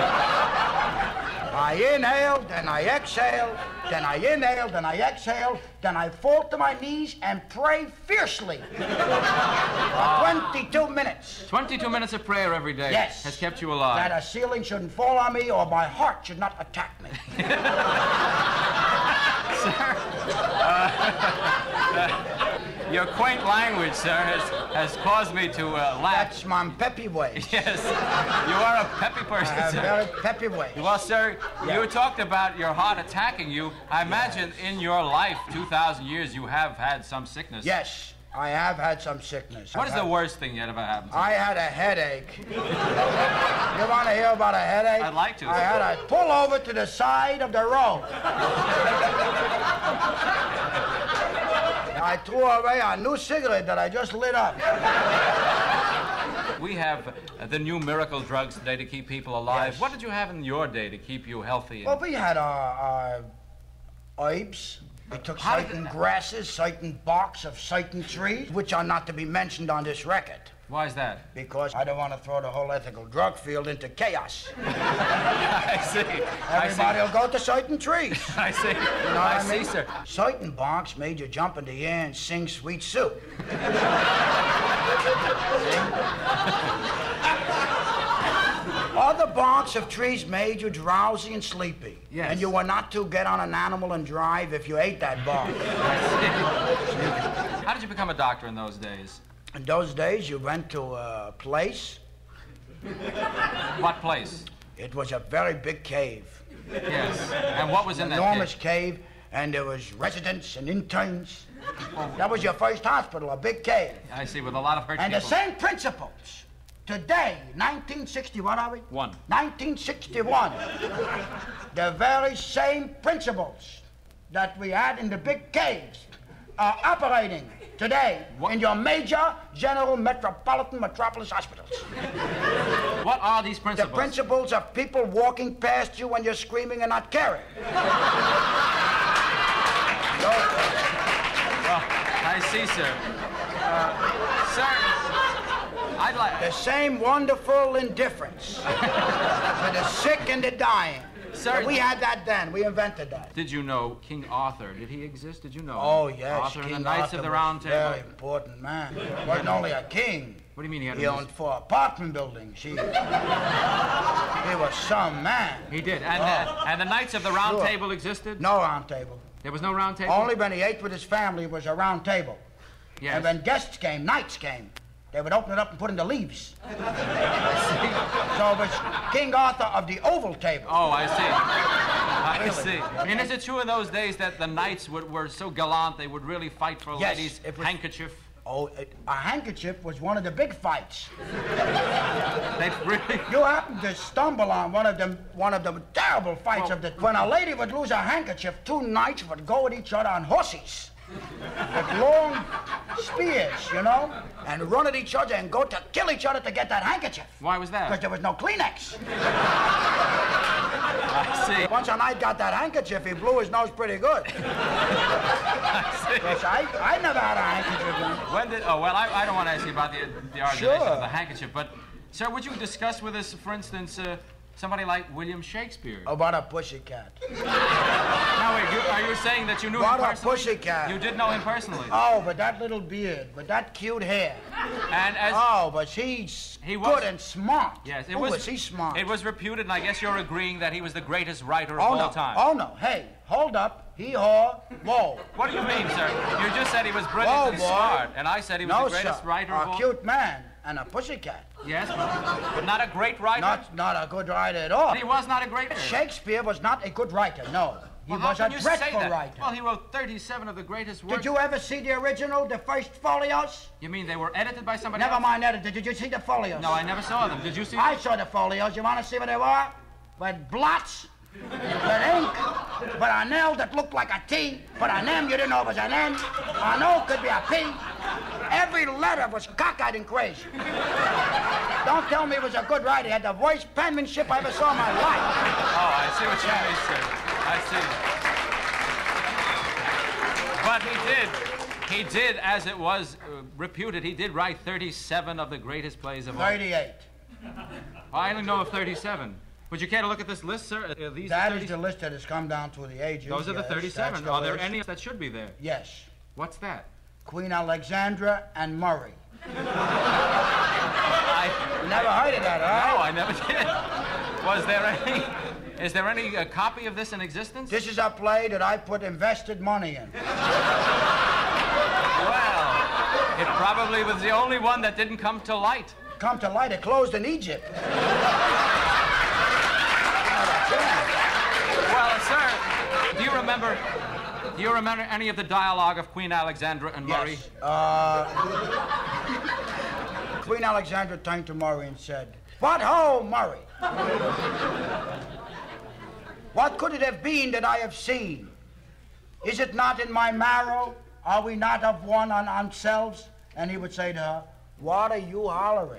I inhale, then I exhale, then I inhale, then I exhale, then I fall to my knees and pray fiercely for twenty-two minutes. Twenty-two minutes of prayer every day Yes. has kept you alive. That a ceiling shouldn't fall on me or my heart should not attack me. Your quaint language, sir, has, has caused me to uh, laugh. That's my peppy way. Yes, you are a peppy person, A sir. very peppy way. Well, sir, Yeah. you talked about your heart attacking you. I imagine in your life, two thousand years, you have had some sickness. Yes, I have had some sickness. What I've is had- the worst thing that ever happened to you? I had a headache. You want to hear about a headache? I'd like to. I had to pull over to the side of the road. I threw away a new cigarette that I just lit up. We have uh, the new miracle drugs today to keep people alive. Yes. What did you have in your day to keep you healthy? And... Well, we had our, our herbs. We took How did- certain grasses, certain barks of certain trees, which are not to be mentioned on this record. Why is that? Because I don't want to throw the whole ethical drug field into chaos. I see. Everybody I will go to certain trees. see. I see. You know what I I see, mean? sir. Certain barks made you jump in the air and sing Sweet Soup. Other barks of trees made you drowsy and sleepy. Yes. And you were not to get on an animal and drive if you ate that bark. How did you become a doctor in those days? In those days, you went to a place. What place? It was a very big cave. Yes. And what was in that Enormous cave? cave, and there was residents and interns. That was your first hospital, a big cave. I see, with a lot of hurt And people. the same principles. Today, nineteen sixty, what are we? One. nineteen sixty-one. The very same principles that we had in the big caves are operating today What? in your major general metropolitan metropolis hospitals. What are these The principles? principles of people walking past you when you're screaming and not caring. Well, I see, sir. Uh, sir, I'd like... The same wonderful indifference for the sick and the dying. Sir, we had that then. We invented that. Did you know King Arthur? Did he exist? Did you know? Oh, yes. Arthur King and the Knights Arthur of the was Round a Table. very important man. He wasn't only a king. What do you mean he had He a owned four apartment buildings. He, he was some man. He did. And, uh, and the Knights of the Round Sure. Table existed? No round table. There was no Round Table? Only when he ate with his family was a round table. Yes. And when guests came, knights came, they would open it up and put in the leaves. So it was King Arthur of the oval table. Oh, I see. I Really? see. And is it true in those days that the knights would, were so gallant they would really fight for a Yes, lady's it was- handkerchief? Oh, it, a handkerchief was one of the big fights. They really... You happened to stumble on one of them, one of the terrible fights Well- of the. When a lady would lose her handkerchief, two knights would go at each other on horses with long spears, you know, and run at each other and go to kill each other to get that handkerchief. Why was Because that? there was no Kleenex. I see. Once a knight got that handkerchief, he blew his nose pretty good. I see. Yes, I, I never had a handkerchief. You know. When did... Oh, well, I, I don't want to ask you about the, the origination Sure. of the handkerchief, but, sir, would you discuss with us, for instance, uh, somebody like William Shakespeare? About a pussycat. Now, wait, you, are you saying that you knew What him a personally? pussycat. You did know him personally. Oh, but that little beard, but that cute hair. And as... Oh, but he's He was- good and smart. Yes, it Who was... was he smart? It was reputed, and I guess you're agreeing that he was the greatest writer of oh, all no. time. Oh, no. Hey, hold up. Hee-haw. Whoa. What do you mean, sir? You just said he was brilliant Whoa, and boy. smart, and I said he was No, the greatest sir. writer of A all... cute man and a pussycat. Yes, but, but not a great writer? Not, not a good writer at all. He was not a great writer. Shakespeare was not a good writer, no. He Well, how was can a you say dreadful that? writer. Well, he wrote thirty-seven of the greatest works. Did you ever see the original, the first folios? You mean they were edited by somebody Never else? mind edited. Did you see the folios? No, I never saw them. Did you see I them? saw the folios. You want to see what they were? With blots, with ink, with an L that looked like a T, but an M you didn't know it was an N, an O could be a P. Every letter was cockeyed and crazy. Don't tell me he was a good writer. He had the worst penmanship I ever saw in my life. Oh, I see what you mean, sir. I see. But he did, he did, as it was uh, reputed, he did write thirty-seven of the greatest plays of all. thirty-eight. I only know of thirty-seven. Would you care to look at this list, sir? Are these That the is the list that has come down through the ages. Those are the yes, thirty-seven. that's the Are there list. any that should be there? Yes. What's that? Queen Alexandra and Murray. I, You never heard of that, huh? no, I never did. Was there any? Is there any uh, copy of this in existence? This is a play that I put invested money in. Well, it probably was the only one that didn't come to light. Come to light, it closed in Egypt. Well, sir, do you remember? Do you remember any of the dialogue of Queen Alexandra and Murray? Yes. Uh, Queen Alexandra turned to Murray and said, "What ho, Murray? What could it have been that I have seen? Is it not in my marrow? Are we not of one on ourselves?" And he would say to her, "What are you hollering?"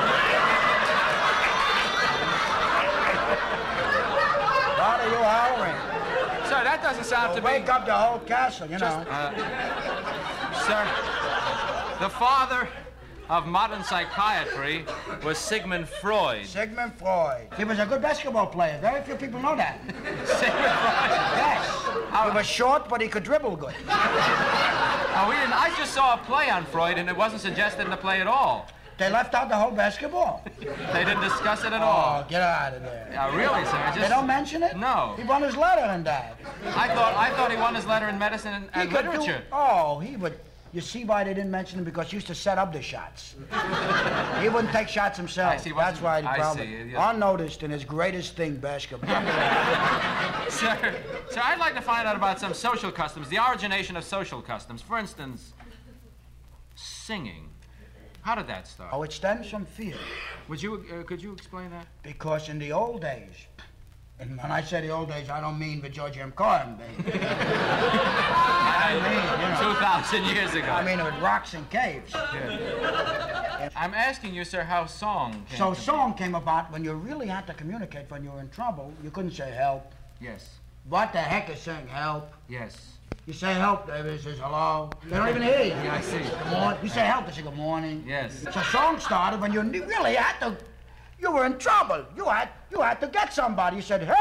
What are you hollering? Sir, that doesn't sound to Wake me. up the whole castle, you know. Uh, sir, the father of modern psychiatry was Sigmund Freud. Sigmund Freud. He was a good basketball player. Very few people know that. Sigmund Freud. Yes. He was short, but he could dribble good. Oh, we didn't. I just saw a play on Freud, and it wasn't suggested in the play at all. They left out the whole basketball. They didn't discuss it at all. Oh, get out of there. Uh, really, sir? I just... They don't mention it? No. He won his letter in that. I thought I thought he won his letter in medicine and, and He could literature. do- oh, he would. You see why they didn't mention him? Because he used to set up the shots. He wouldn't take shots himself. I see. That's why he I probably see, yes. unnoticed in his greatest thing, basketball. Sir, sir, I'd like to find out about some social customs, the origination of social customs. For instance, singing. How did that start? Oh, it stems from fear. Would you, uh, could you explain that? Because in the old days, and when I say the old days, I don't mean the George M. Carlin days. I mean, you know, two thousand years ago. I mean, with rocks and caves. Yeah. I'm asking you, sir, how song came So to song came about when you really had to communicate when you were in trouble. You couldn't say help. be. Yes. What the heck is saying help? Yes. You say help, David says hello. They don't even hear you. Yeah, I see. Good morning. You say help, they say good morning. Yes. So song started when you really had to, you were in trouble. You had, you had to get somebody. You said help.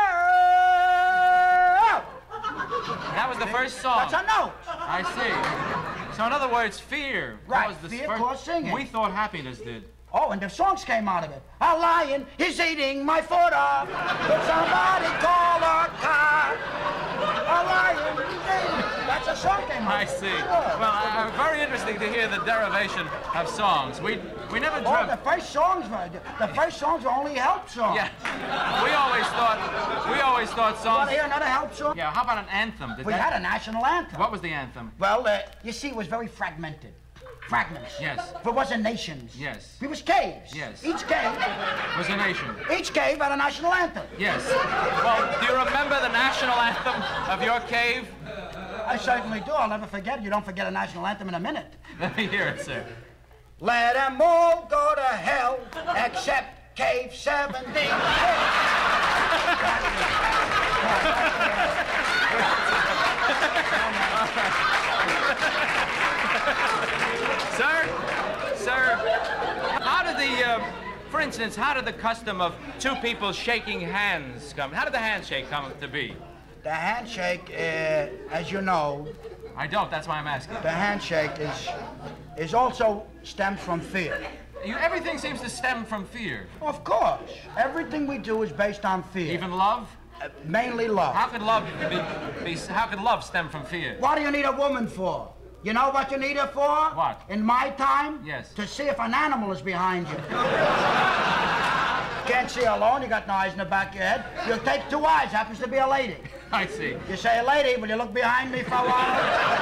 That was the first song. That's a note. I see. So in other words, fear. Right, That was the fear first... caused singing. We thought happiness did. Oh, and the songs came out of it. A lion is eating my foot off. Could somebody call a car? A lion is eating. That's a song came out I of it. see. Sure. Well, uh, very interesting to hear the derivation of songs. We we never Oh, dreamt. the first songs were the first songs were only help songs. Yeah. We always thought we always thought Want songs. to hear another help song? Yeah. How about an anthem? Did We that... had a national anthem. What was the anthem? Well, uh, you see, it was very fragmented. Fragments. Yes. It wasn't nations. Yes. It was caves. Yes. Each cave, Was a nation. each cave had a national anthem. Yes. Well, do you remember the national anthem of your cave? I certainly do. I'll never forget it. You don't forget a national anthem in a minute. Let me hear it, sir. Let them all go to hell except Cave seventeen. Sir, sir, how did the, uh, for instance, how did the custom of two people shaking hands come? How did the handshake come to be? The handshake, uh, as you know, I don't. That's why I'm asking. the handshake is is also stems from fear. You, everything seems to stem from fear. Of course, everything we do is based on fear. Even love. Uh, mainly love. How could love be, be? How could love stem from fear? What do you need a woman for? You know what you need her for? What? In my time? Yes. To see if an animal is behind you. Can't see alone, you got no eyes in the back of your head. You'll take two eyes, happens to be a lady. I see. You say, lady, will you look behind me for a while?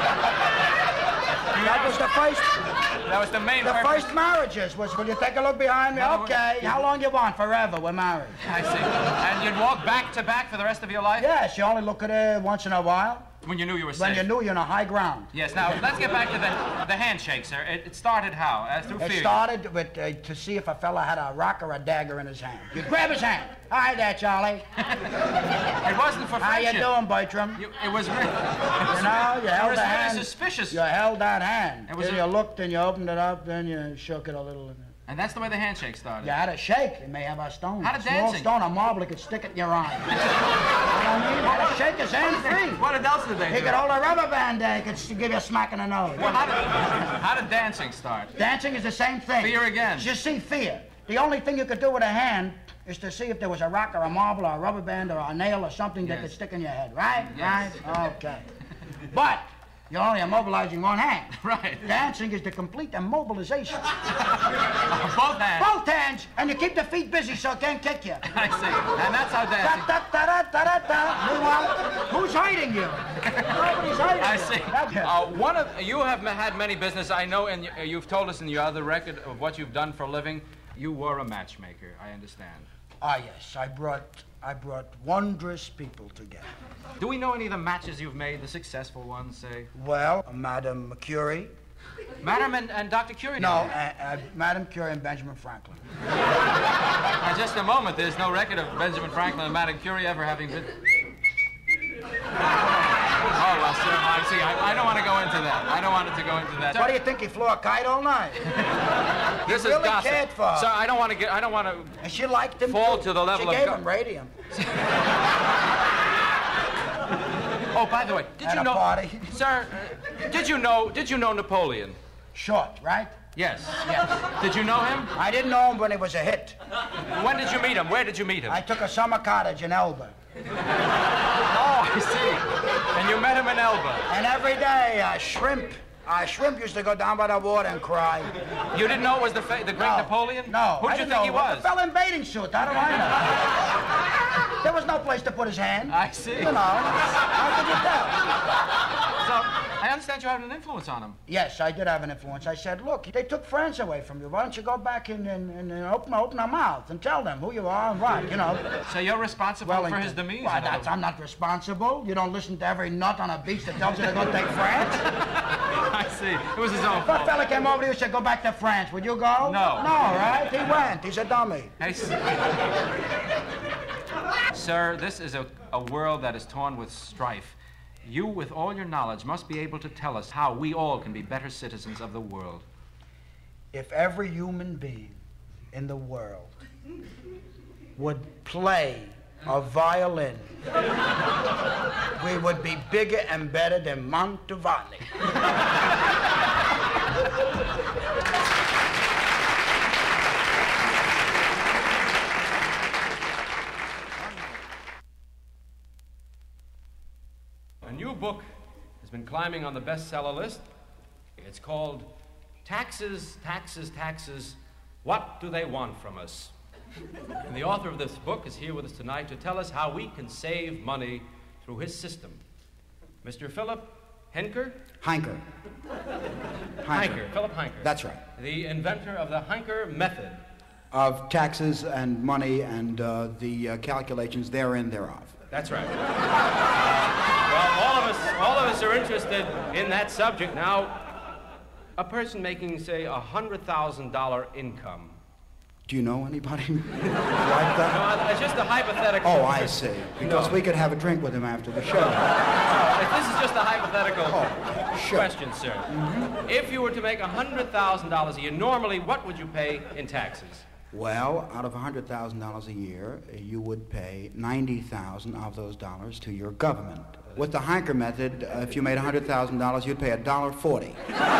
That was the first, That was the main the purpose. first marriages was, will you take a look behind me? No, Okay, you- how long you want? Forever, we're married. I see. And you'd walk back to back for the rest of your life? Yes, you only look at her once in a while, When you knew you were when safe. you knew you're on a high ground. Yes. Now let's get back to the the handshake, sir. It, it started how? Uh, through It fear. started with uh, to see if a fella had a rock or a dagger in his hand. You grab his hand. Hi there, Charlie. It wasn't for How you friendship. doing, Bertram? You, it was really, You know, you it held was the really hand. suspicious. You held that hand. It was Then a- you looked and you opened it up, then you shook it a little. And that's the way the handshake started. You had to shake. It may have a stone. How did a small dancing? stone, a marble, it could stick it in your eye. You know what I mean? You had to shake his hand free. What else did they He do? could hold a rubber band there. He could s- give you a smack in the nose. Well, how did, how did dancing start? Dancing is the same thing. Fear again. Just see fear. The only thing you could do with a hand is to see if there was a rock or a marble or a rubber band or a nail or something that Yes. could stick in your head, right? Yes. Right? Okay. But you're only immobilizing one hand. Right. Dancing is the complete immobilization. Both hands. Both hands, and you keep the feet busy so it can't kick you. I see. And that's how Da, dancing. da, da, da, da, da, da. Meanwhile, who's hiding you? Nobody's hiding I you. see. That's it. Uh, one of you have had many business. I know, and you- you've told us in your other record of what you've done for a living. You were a matchmaker. I understand. Ah, yes, I brought, I brought wondrous people together. Do we know any of the matches you've made, the successful ones, say? Well, Madame Curie. Madam and, and Doctor Curie? No, uh, uh, Madame Curie and Benjamin Franklin. Now, just a moment. There's no record of Benjamin Franklin and Madame Curie ever having been... Oh, well, sir, I see. I, I don't want to go into that. I don't want it to go into that. What do you think? He flew a kite all night? This really is gossip. cared for her. Sir, I don't want to get... I don't want to... And she liked him Fall too. to the level she of gave go- him radium. Oh, by the way, did At you a know... party. Sir, uh, did you know... Did you know Napoleon? Short, right? Yes. Yes. Did you know him? I didn't know him when he was a hit. When did you meet him? Where did you meet him? I took a summer cottage in Elba. Oh, I see. And you met him in Elba. And every day, uh, shrimp, uh, shrimp used to go down by the water and cry. You didn't know it was the fa- the great No. Napoleon? No. Who I did you didn't think know. he was? A fella in bathing suit. How do I know? There was no place to put his hand. I see. You know. How could you tell? So, I understand you had an influence on him. Yes, I did have an influence. I said, look, they took France away from you. Why don't you go back and, and, and open, open our mouth and tell them who you are and what, you know. So you're responsible Wellington. for his demise? Well, that's, I'm not responsible. You don't listen to every nut on a beach that tells you to go take France. I see. It was his own If a fault. fella came over to you and said, go back to France, would you go? No. No, right? He went. He's a dummy. I see. Sir, this is a, a world that is torn with strife. You, with all your knowledge, must be able to tell us how we all can be better citizens of the world. If every human being in the world would play a violin, we would be bigger and better than Mantovani. A new book has been climbing on the bestseller list. It's called Taxes, Taxes, Taxes, What Do They Want From Us? And the author of this book is here with us tonight to tell us how we can save money through his system. Mister Philip Henker? Heinker. Heinker, Philip Heinker. That's right. The inventor of the Heinker method. Of taxes and money and uh, the uh, calculations therein thereof. That's right. Well, all of us, all of us are interested in that subject. Now, a person making, say, a hundred thousand dollar income. Do you know anybody like that? No, it's just a hypothetical. Oh, I see. Because No. we could have a drink with him after the show. If this is just a hypothetical Oh, sure. question, sir. Mm-hmm. If you were to make a hundred thousand dollars a year, normally, what would you pay in taxes? Well, out of one hundred thousand dollars a year, you would pay ninety thousand dollars of those dollars to your government. With the Heinker method, uh, if you made one hundred thousand dollars, you'd pay one dollar forty.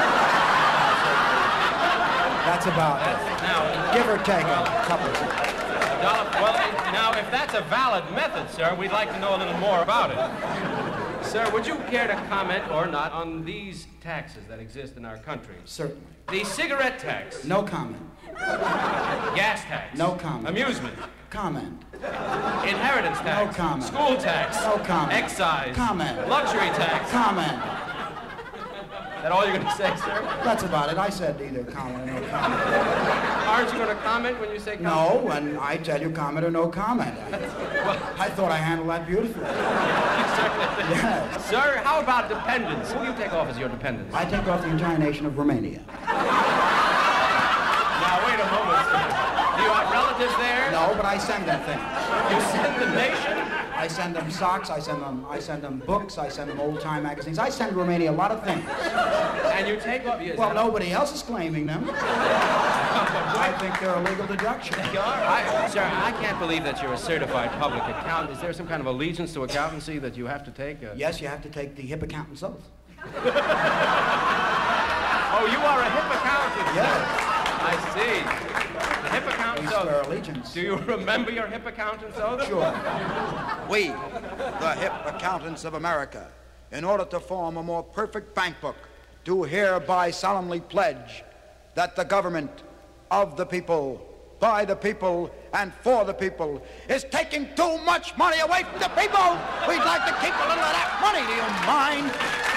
That's about it. Now, Give or take a couple of cents. a dollar, well, now, if that's a valid method, sir, we'd like to know a little more about it. Sir, would you care to comment or not on these taxes that exist in our country? Certainly. The cigarette tax. No comment. Gas tax. No comment. Amusement. Comment. Inheritance tax. No comment. School tax. No comment. Excise. Comment. Luxury tax. Comment. Is that all you're going to say, sir? That's about it. I said either comment or no comment. Aren't you going to comment when you say comment? No, when I tell you comment or no comment. I, I thought I handled that beautifully. Yes. Sir, how about dependents? Who do you take off as your dependents? I take off the entire nation of Romania. Now, wait a moment, sir. Do you have relatives there? No, but I send them things. You send the nation? I send them socks, I send them I send them books, I send them old-time magazines. I send Romania a lot of things. And you take off... Yes, Well, nobody else is claiming them. I think they're a legal deduction. I, sir, I can't believe that you're a certified public accountant. Is there some kind of allegiance to accountancy that you have to take? Uh... Yes, you have to take the hip accountant's oath. Oh, you are a hip accountant? Yes. I see. The hip accountant's We swear oath. allegiance. Do you remember your hip accountant's oath? Sure. We, the hip accountants of America, in order to form a more perfect bank book, do hereby solemnly pledge that the government of the people, by the people, and for the people is taking too much money away from the people. We'd like to keep a little of that money, do you mind?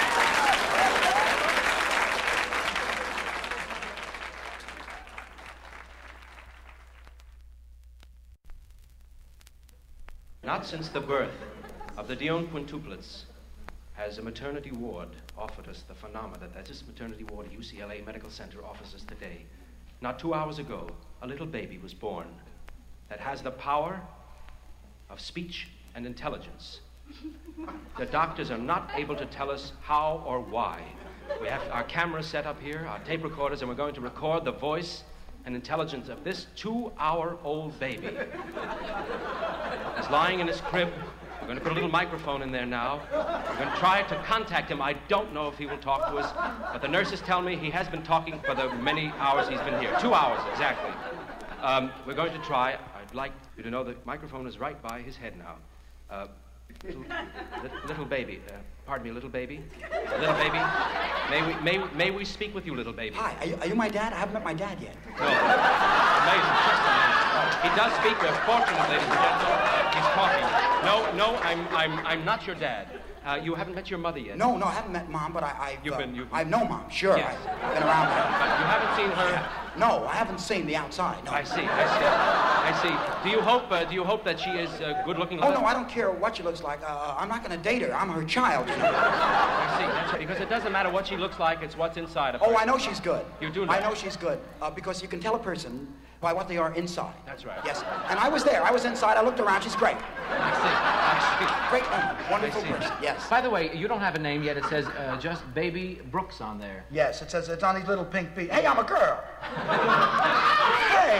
Not since the birth of the Dion quintuplets has a maternity ward offered us the phenomena that this maternity ward at U C L A Medical Center offers us today. Not two hours ago, a little baby was born that has the power of speech and intelligence. The doctors are not able to tell us how or why. We have our cameras set up here, our tape recorders, and we're going to record the voice and intelligence of this two-hour-old baby. He's lying in his crib We're going to put a little microphone in there now. We're going to try to contact him. I don't know if he will talk to us, but the nurses tell me he has been talking for the many hours he's been here. Two hours, exactly. Um, we're going to try. I'd like you to know the microphone is right by his head now. Uh, little, little, little baby. Uh, pardon me, little baby. Little baby. May we, may, may we speak with you, little baby? Hi, are you, are you my dad? I haven't met my dad yet. No. Amazing. Just amazing. He does speak. Uh, fortunately, ladies and gentlemen, he's talking. No, no, I'm, I'm, I'm not your dad. Uh, you haven't met your mother yet. No, no, I haven't met Mom, but I, I've, You've uh, been, you've I've known Mom, sure. Yes. I've been around her. But you haven't seen her. Yeah. No, I haven't seen the outside. No. I see. I see. I see. Do you hope? Uh, do you hope that she is uh, good-looking? Oh no, I don't care what she looks like. Uh, I'm not going to date her. I'm her child, you know. I see. That's right. Because it doesn't matter what she looks like. It's what's inside of her. Oh, I know she's good. You do know. I know she's good uh, because you can tell a person by what they are inside. That's right. Yes. And I was there. I was inside. I looked around. She's great. I see. I see. Great woman. Wonderful I see. person. Yes. By the way, you don't have a name yet. It says uh, just Baby Brooks on there. Yes, it says it's on these little pink feet. Hey, I'm a girl. Hey.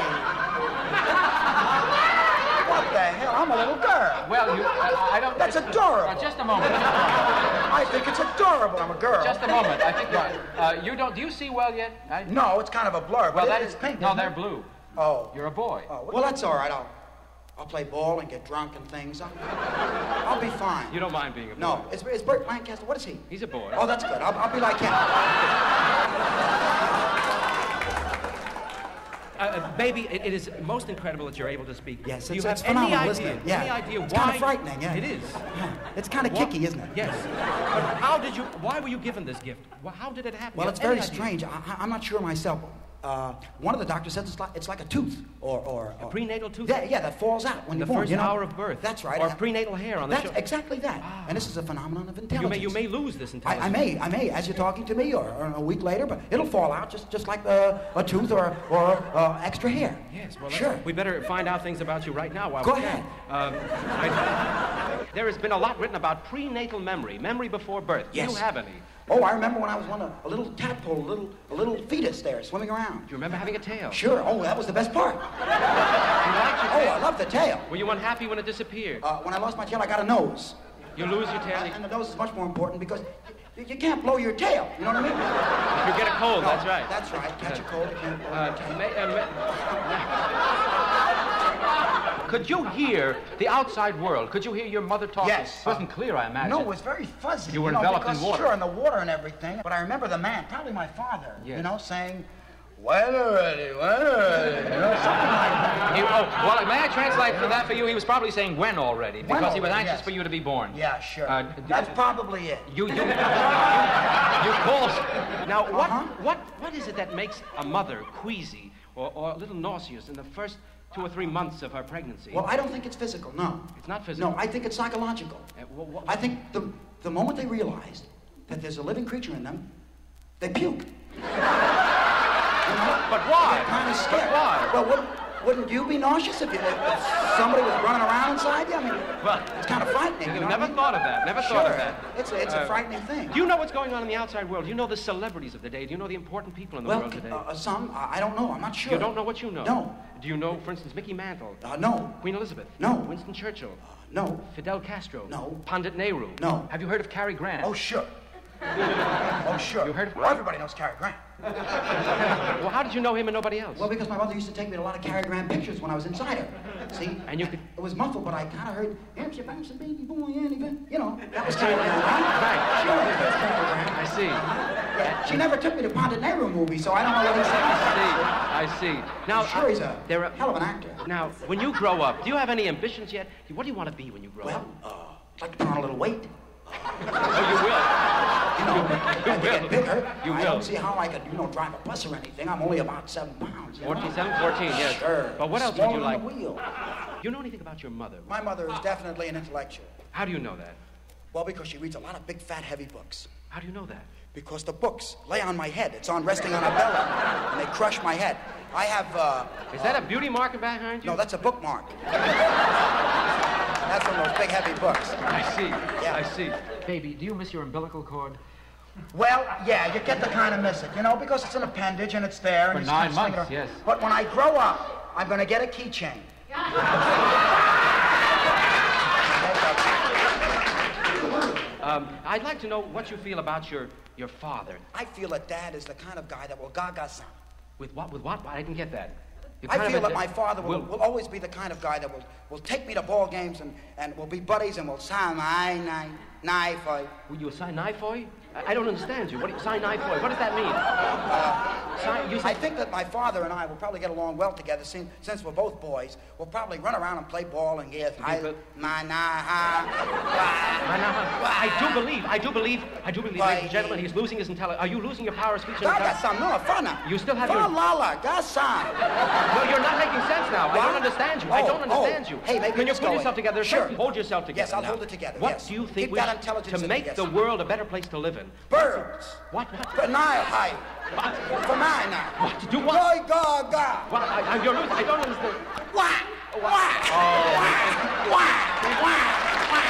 What the hell? I'm a little girl. Well, you, uh, I don't... That's adorable. Uh, just a moment. I think it's adorable. I'm a girl. Just a moment. I think you're... Uh, you don't... Do you see well yet? I, No, it's kind of a blur, but well, it that is pink. No, isn't they're it? blue. Oh. You're a boy. Oh, well, that's all right. I'll, I'll play ball and get drunk and things. I'll, I'll be fine. You don't mind being a boy? No, it's, it's Burt Lancaster. What is he? He's a boy. Oh, that's good. I'll, I'll be like him. Uh, uh, baby, it, it is most incredible that you're able to speak. Yes, Do it's, you it's have any phenomenal, idea, isn't it? Yeah. Any idea it's why? kind of frightening, yeah. It is. Yeah. It's kind of What- kicky, isn't it? Yes. But how did you? Why were you given this gift? Well, how did it happen? Well, You it's have very any idea? strange. I, I- I'm not sure myself. Uh, one of the doctors says it's like, it's like a tooth, or, or, or A prenatal tooth? Yeah, yeah, that falls out when In the you're born. first you know? hour of birth. That's right. Or Uh, prenatal hair on the That's shoulder. exactly that. And this is a phenomenon of You intelligence. may, you may lose this I, intelligence. I may, I may, as you're talking to me, or, or a week later, but it'll fall out just, just like uh, a tooth or, or uh, extra hair. Yes, well, sure. We better find out things about you right now while Go we ahead. can. Um, I, there has been a lot written about prenatal memory, memory before birth. Do Yes. you have any? Oh, I remember when I was one a, a little tadpole, a little, a little fetus there swimming around. Do you remember having a tail? Sure. Oh, that was the best part. You liked your Oh, tail? I love the tail. Were you unhappy when it disappeared? Uh, when I lost my tail, I got a nose. You lose your tail? And the nose is much more important because you, you can't blow your tail. You know what I mean? You get a cold, No, that's right. That's right. Catch a cold, you can't blow your Uh, tail. may, uh, may... Could you hear the outside world? Could you hear your mother talking? Yes. It wasn't clear, I imagine. No, it was very fuzzy. You were know, enveloped in because, water. Sure, in the water and everything. But I remember the man, probably my father, Yes. you know, saying, when already, when already, you know, something like that. He, oh, well, may I translate for that for you? He was probably saying when already, because When he was already, anxious yes. for you to be born. Yeah, sure. Uh, That's probably it. You, you, you, you call... Now, what, Uh-huh. what, what is it that makes a mother queasy or, or a little nauseous in the first two or three months of her pregnancy? Well, I don't think it's physical, no. It's not physical? No, I think it's psychological. Uh, wha- wha- I think the, the moment they realize that there's a living creature in them, they puke. You know? But why? They're kind of scared. But why? Well, wouldn't, wouldn't you be nauseous if, you, if somebody was running around inside you? I mean, Well, it's kind of frightening. You I've know never what I mean? thought of that. Never Sure. thought of that. It's a, it's Uh, a frightening thing. Do you know what's going on in the outside world? Do you know the celebrities of the day? Do you know the important people in the well, world today? uh, some, I I don't know. I'm not sure. you don't know what you know? No. Do you know, for instance, Mickey Mantle? Uh, no. Queen Elizabeth? No. Winston Churchill? No. Fidel Castro? No. Pandit Nehru? No. Have you heard of Cary Grant? Oh, sure. Oh, sure. You heard of- Well, everybody knows Cary Grant. Well, how did you know him and nobody else? Well, because my mother used to take me to a lot of Cary Grant pictures when I was inside her. See? And you could- It was muffled, but I kind of heard, "Here's your bounce, baby boy, and even," you know, that was Cary Grant, right? Right. Sure, that's Cary Grant. I see. Yeah, she never took me to Pandit Nehru movie, so I don't know what he said. I see. I see. Now, I'm sure he's a there are, hell of an actor. Now, when you grow up, do you have any ambitions yet? What do you want to be when you grow Well, up? uh, I'd like to put on a little weight. Oh, you will. You know, as I will. get bigger, You I will. don't see how I could, you know, drive a bus or anything. I'm only about seven pounds. You know? forty-seven, fourteen, yes. Sure. But what else would Smaller you like? than the wheel. You know anything about your mother? My mother is definitely an intellectual. How do you know that? Well, because she reads a lot of big, fat, heavy books. How do you know that? Because the books lay on my head. It's on resting on a belly, and they crush my head. I have, uh... Is that a beauty marker behind you? No, that's a bookmark. That's one of those big, heavy books. I see. Yeah. I see. Baby, do you miss your umbilical cord? Well, yeah, you get to kind of miss it, you know, because it's an appendage and it's there. For and you nine just kind of months, swing it yes. around. But when I grow up, I'm going to get a keychain. Um, I'd like to know what you feel about your, your father. I feel that Dad is the kind of guy that will gaga son. With what? With what? I didn't get that. You're I kind feel of a- that my father will, will- will always be the kind of guy that will, will take me to ball games and, and we'll be buddies and we'll sign my nine, nine, five. Will you sign Nifoy? I, I don't understand you. What do you sign Nifoy? What does that mean? Uh, sign, you I say, think that my father and I will probably get along well together since, since we're both boys. We'll probably run around and play ball and give hi, good. my, na, ha, I do believe, I do believe, I do believe, Why, ladies and gentlemen, he's losing his intelligence. Are you losing your power of speech? and gaga intelligence? son, no, fana. You still have Fa your- lala, gasan. No, you're not making sense now. I What? don't understand you. I Oh, don't understand oh. you. Hey, maybe Can you let's pull go yourself in. together? Sure. Hold yourself together. Yes, I'll now. hold it together, What yes. do you think Keep we that should- intelligence to in make it, yes. the world a better place to live in? Birds. What? What? Banana high. For mine now. What? To do what? Go, go, go. What? I, I, you're losing. I don't understand. Wah, wah, wah, wah, wah, wah.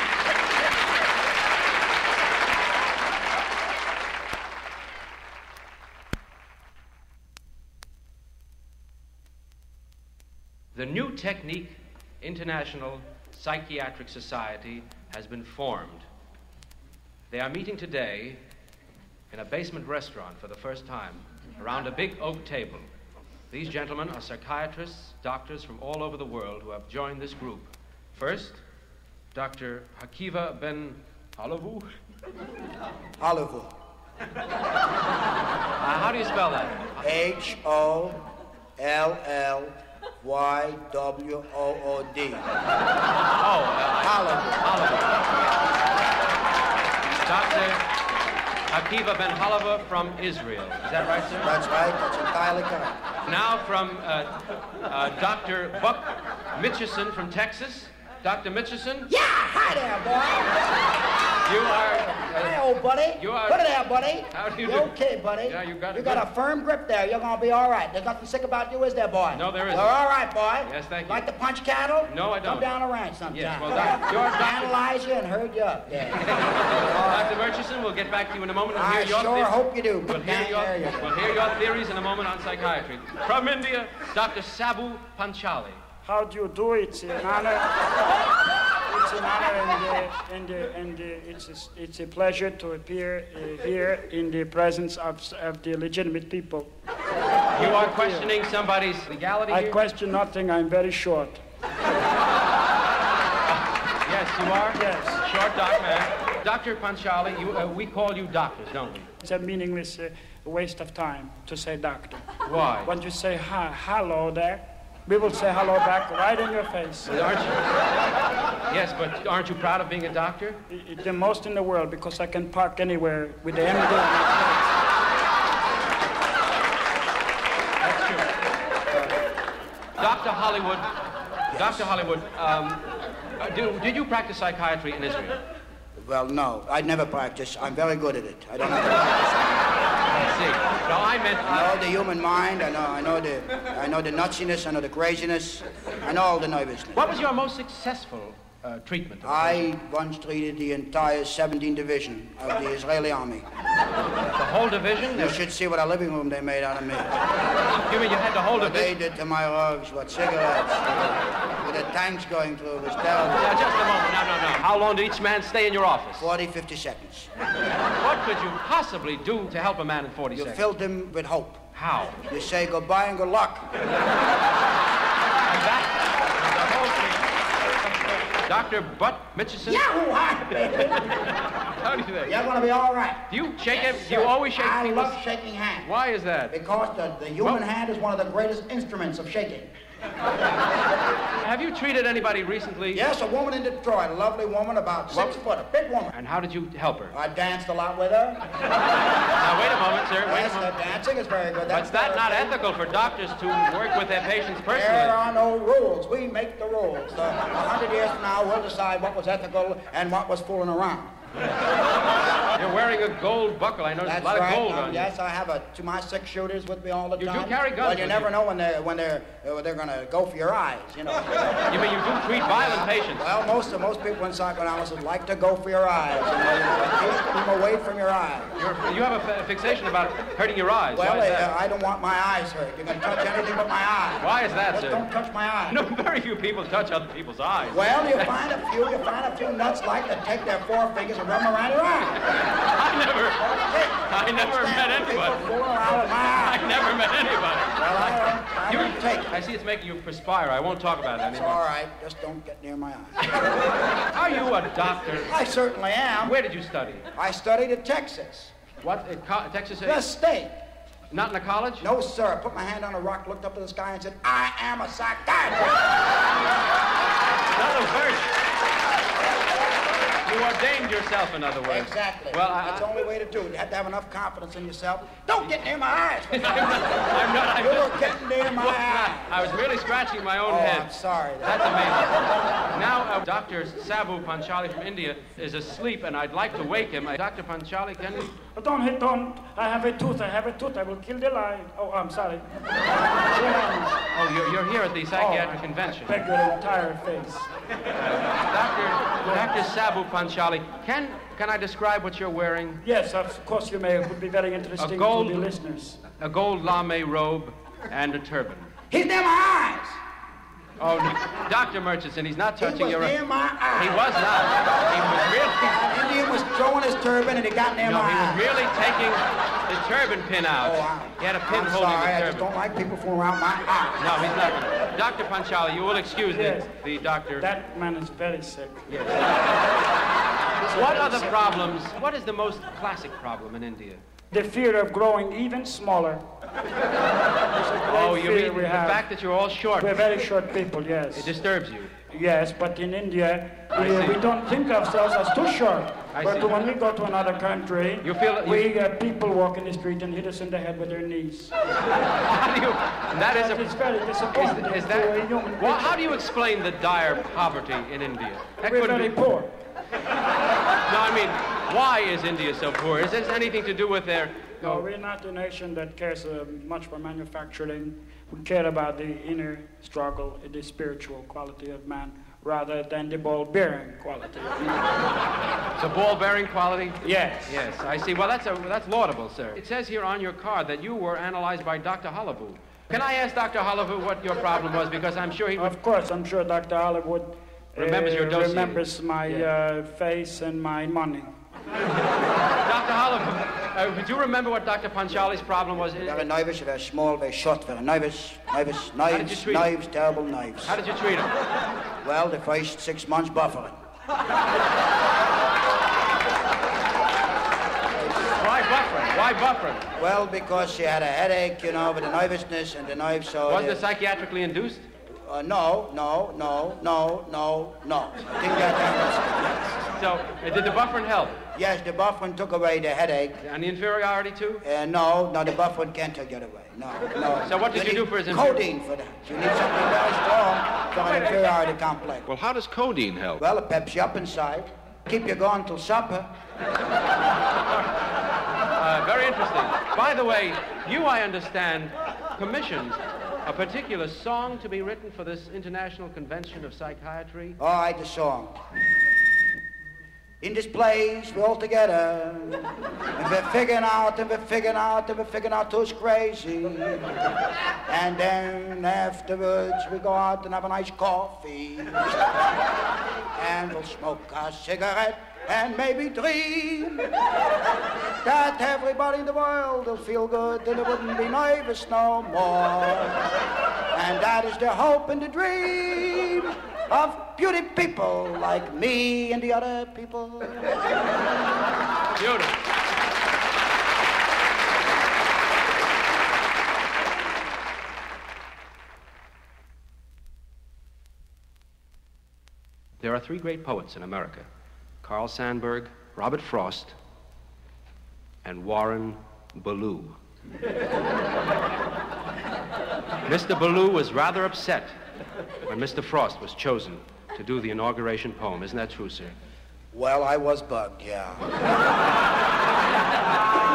The New Technique International Psychiatric Society has been formed. They are meeting today in a basement restaurant for the first time around a big oak table. These gentlemen are psychiatrists, doctors from all over the world who have joined this group. First, Doctor Hakiva Ben Halavu. Oliver. Uh, how do you spell that? H O L L Y W O O D. Oh, uh, Oliver. Oliver. Doctor Hakiva Ben Halavu from Israel. Is that right, sir? That's right. That's entirely correct. Now from uh, uh, Doctor Buck Mitchison from Texas. Doctor Mitchison, Yeah, hi there, boy. you are... Hey, Uh, old buddy. You are- Put it there, buddy. How do you You're do? okay, buddy. Yeah, you got it You got good. a firm grip there. You're gonna be all right. There's nothing sick about you, is there, boy? No, there isn't. You're all right, boy. Yes, thank you. Like to punch cattle? No, I Come don't. down the ranch sometime. Yes, well, doc- you're doctor- Analyze you and herd you up. Yeah. Doctor Murchison, we'll get back to you in a moment and I hear your sure the- hope you do. We'll hear, Dang, there you your, go. we'll hear your theories in a moment on psychiatry. From India, Doctor Sabu Panchali. How do you do it? It's an honor. It's an honor, and, uh, and, uh, and uh, it's, a, it's a pleasure to appear uh, here in the presence of, of the legitimate people. You are questioning somebody's legality I here? question nothing. I'm very short. Yes, you are? Yes. Short doc man. Doctor Panchali, you, uh, we call you doctors, don't we? It's a meaningless uh, waste of time to say doctor. Why? When you say hi, hello there, we will say hello back right in your face. Aren't you? Yes, but aren't you proud of being a doctor? I- I- The most in the world, because I can park anywhere with the M D on my face. That's true. Doctor Hollywood, Doctor Hollywood, um, uh, do, did you practice psychiatry in Israel? Well, no, I never practice. I'm very good at it. I don't have to practice. I see. No, I meant... I know the human mind. I know, I know the, I know the nutsiness. I know the craziness. I know all the nervousness. What was your most successful uh, treatment? of I once treated the entire seventeenth Division of the Israeli Army. the whole division? You should see what a living room they made out of me. You mean you had the whole What they division? did to my rugs, what cigarettes, with the tanks going through, was terrible. Now, just a moment. No, no, no. How long did each man stay in your office? forty, fifty seconds. What could you possibly do to help a man in forty You seconds? filled him with hope. How? You say goodbye and good luck. And that, the whole thing. Doctor Butt Mitchison? Yahoo! Hi! How do you think? You're gonna be all right. Do you shake Yes, it? Do you sir. always shake I people's... love shaking hands. Why is that? Because the, the human Well- hand is one of the greatest instruments of shaking. Have you treated anybody recently? Yes, a woman in Detroit, a lovely woman, about six foot, a big woman. And how did you help her? I danced a lot with her. Now, wait a moment, sir. Wait Yes, a the moment. dancing is very good. But is that not ethical for doctors to work with their patients There personally? are no rules. We make the rules. Uh, A hundred years from now, we'll decide what was ethical and what was fooling around. You're You're wearing a gold buckle. I noticed That's a lot right. of gold Um, on you. yes, I have a, to my six shooters with me all the You do time. carry guns Well, you with never you. know when they're when they're uh, they're going to go for your eyes. You know. You mean you do treat violent patients? Well, most of most people in psychoanalysis like to go for your eyes. You know, keep them away from your eyes. You're, you have a fi- fixation about hurting your eyes. Well, Why is uh, that? I don't want my eyes hurt. You can touch anything but my eyes. Why is that, Just sir? don't touch my eyes. No, very few people touch other people's eyes. Well, you find a few, you find a few nuts like to take their forefingers and rub them around your eyes. I never, I never met anybody. People fooling around with my eyes. I never met anybody. Well, I don't, I You, don't take it. I see it's making you perspire. I won't talk about it It's anymore. all right. Just don't get near my eyes. Are you a doctor? I certainly am. Where did you study? I studied at Texas. What? In co- Texas? The state. Not in a college? No, sir. I put my hand on a rock, looked up to the sky, and said, I am a psychiatrist. In other words, you ordained yourself, in other words. Exactly. Well, I, That's the only way to do it. You have to have enough confidence in yourself. Don't get near my eyes. I'm not. I'm not I'm You're just, getting near my eyes. I was merely scratching my own Oh, head. I'm sorry. That's amazing. Now, uh, Doctor Sabu Panchali from India is asleep, and I'd like to wake him. Uh, Doctor Panchali, can you? Oh, don't hit, don't. I have a tooth, I have a tooth. I will kill the lie. Oh, I'm sorry. Oh, Oh, you're, you're here at the psychiatric I convention. beg your entire face. Doctor Doctor Sabu Panchali, can can I describe what you're wearing? Yes, of course you may. It would be very interesting gold- to the listeners. A gold lame robe and a turban. He's near my eyes. Oh, no. Doctor Murchison, he's not He touching was your... near my eyes. He was not. He was really... An Indian was throwing his turban and he got near No, my he was eyes. really taking the turban pin out. Oh, I'm, He had a pin I'm holding sorry. I the just turban. don't like people fooling around my eyes. No, he's not going to. Doctor Panchali, you will excuse Yes. the, the doctor. That man is very sick. What are the problems? What is the most classic problem in India? The fear of growing even smaller. Oh, you fear mean we the have. fact that you're all short. We're very short people, yes. It disturbs you. Yes, but in India, I we, see. we don't think of ourselves as too short. I but see. when we go to another country, You feel- we uh, people walk in the street and hit us in the head with their knees. How do you... And that is That a... is very disappointing. Is, is to a that... human Well, creature. how do you explain the dire poverty in India? That We're couldn't very be- poor. No, I mean, why is India so poor? Is this anything to do with their... No, we're not a nation that cares uh, much for manufacturing. We care about the inner struggle, the spiritual quality of man, rather than the ball-bearing quality of man. The ball-bearing quality? Yes. Yes, I see. Well, that's a, that's laudable, sir. It says here on your card that you were analyzed by Doctor Hollywood. Can I ask Doctor Hollywood what your problem was? Because I'm sure he would... Of course, I'm sure Doctor Hollywood uh, Remembers your dossier. remembers my Yeah. uh, face and my money. Doctor Hollywood, uh, do you remember what Doctor Panchali's problem was? Very nervous, very small, very short, very nervous, nervous, did you knives, treat him? knives, terrible knives. How did you treat him? Well, the first six months buffering. Why buffering? Why buffering? Well, because she had a headache, you know, with the nervousness and the knives, so... Wasn't the- it psychiatrically induced? Uh, no, no, no, no, no, no. Didn't get that. So, uh, did the buffering help? Yes, the buffering took away the headache. And the inferiority, too? Uh, no, no, the buffering can't take it away. No, no. So what did you need do for his inferi- codeine for that. You need something very strong for an inferiority complex. Well, how does codeine help? Well, it peps you up inside. Keep you going till supper. Uh, very interesting. By the way, you, I understand, commissioned a particular song to be written for this International Convention of Psychiatry. All right, the song. In this place, we're all together. And we're figuring out, and we're figuring out, and we're figuring out who's crazy. And then afterwards, we go out and have a nice coffee. And we'll smoke a cigarette and maybe dream that everybody in the world will feel good and they wouldn't be nervous no more. And that is the hope and the dream of beauty people like me and the other people. Beautiful. There are three great poets in America: Carl Sandburg, Robert Frost, and Warren Ballou. Mister Ballou was rather upset when Mister Frost was chosen to do the inauguration poem. Isn't that true, sir? Well, I was bugged, yeah.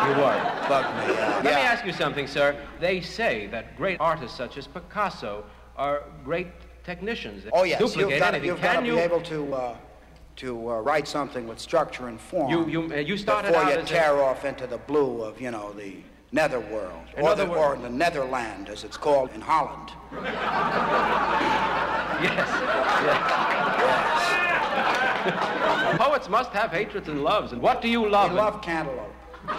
You were. Bugged me, uh, Let me yeah. ask you something, sir. They say that great artists such as Picasso are great technicians. They Oh, yes. Duplicate You've got to, anything. you've got to Can be you? able to, uh, to uh, write something with structure and form You you uh, you started before out you as tear a, off into the blue of, you know, the netherworld. In Or other the, wor- or the Netherland, as it's called in Holland. yes. yes. Poets must have hatreds and loves. And what do you love? We love cantaloupe.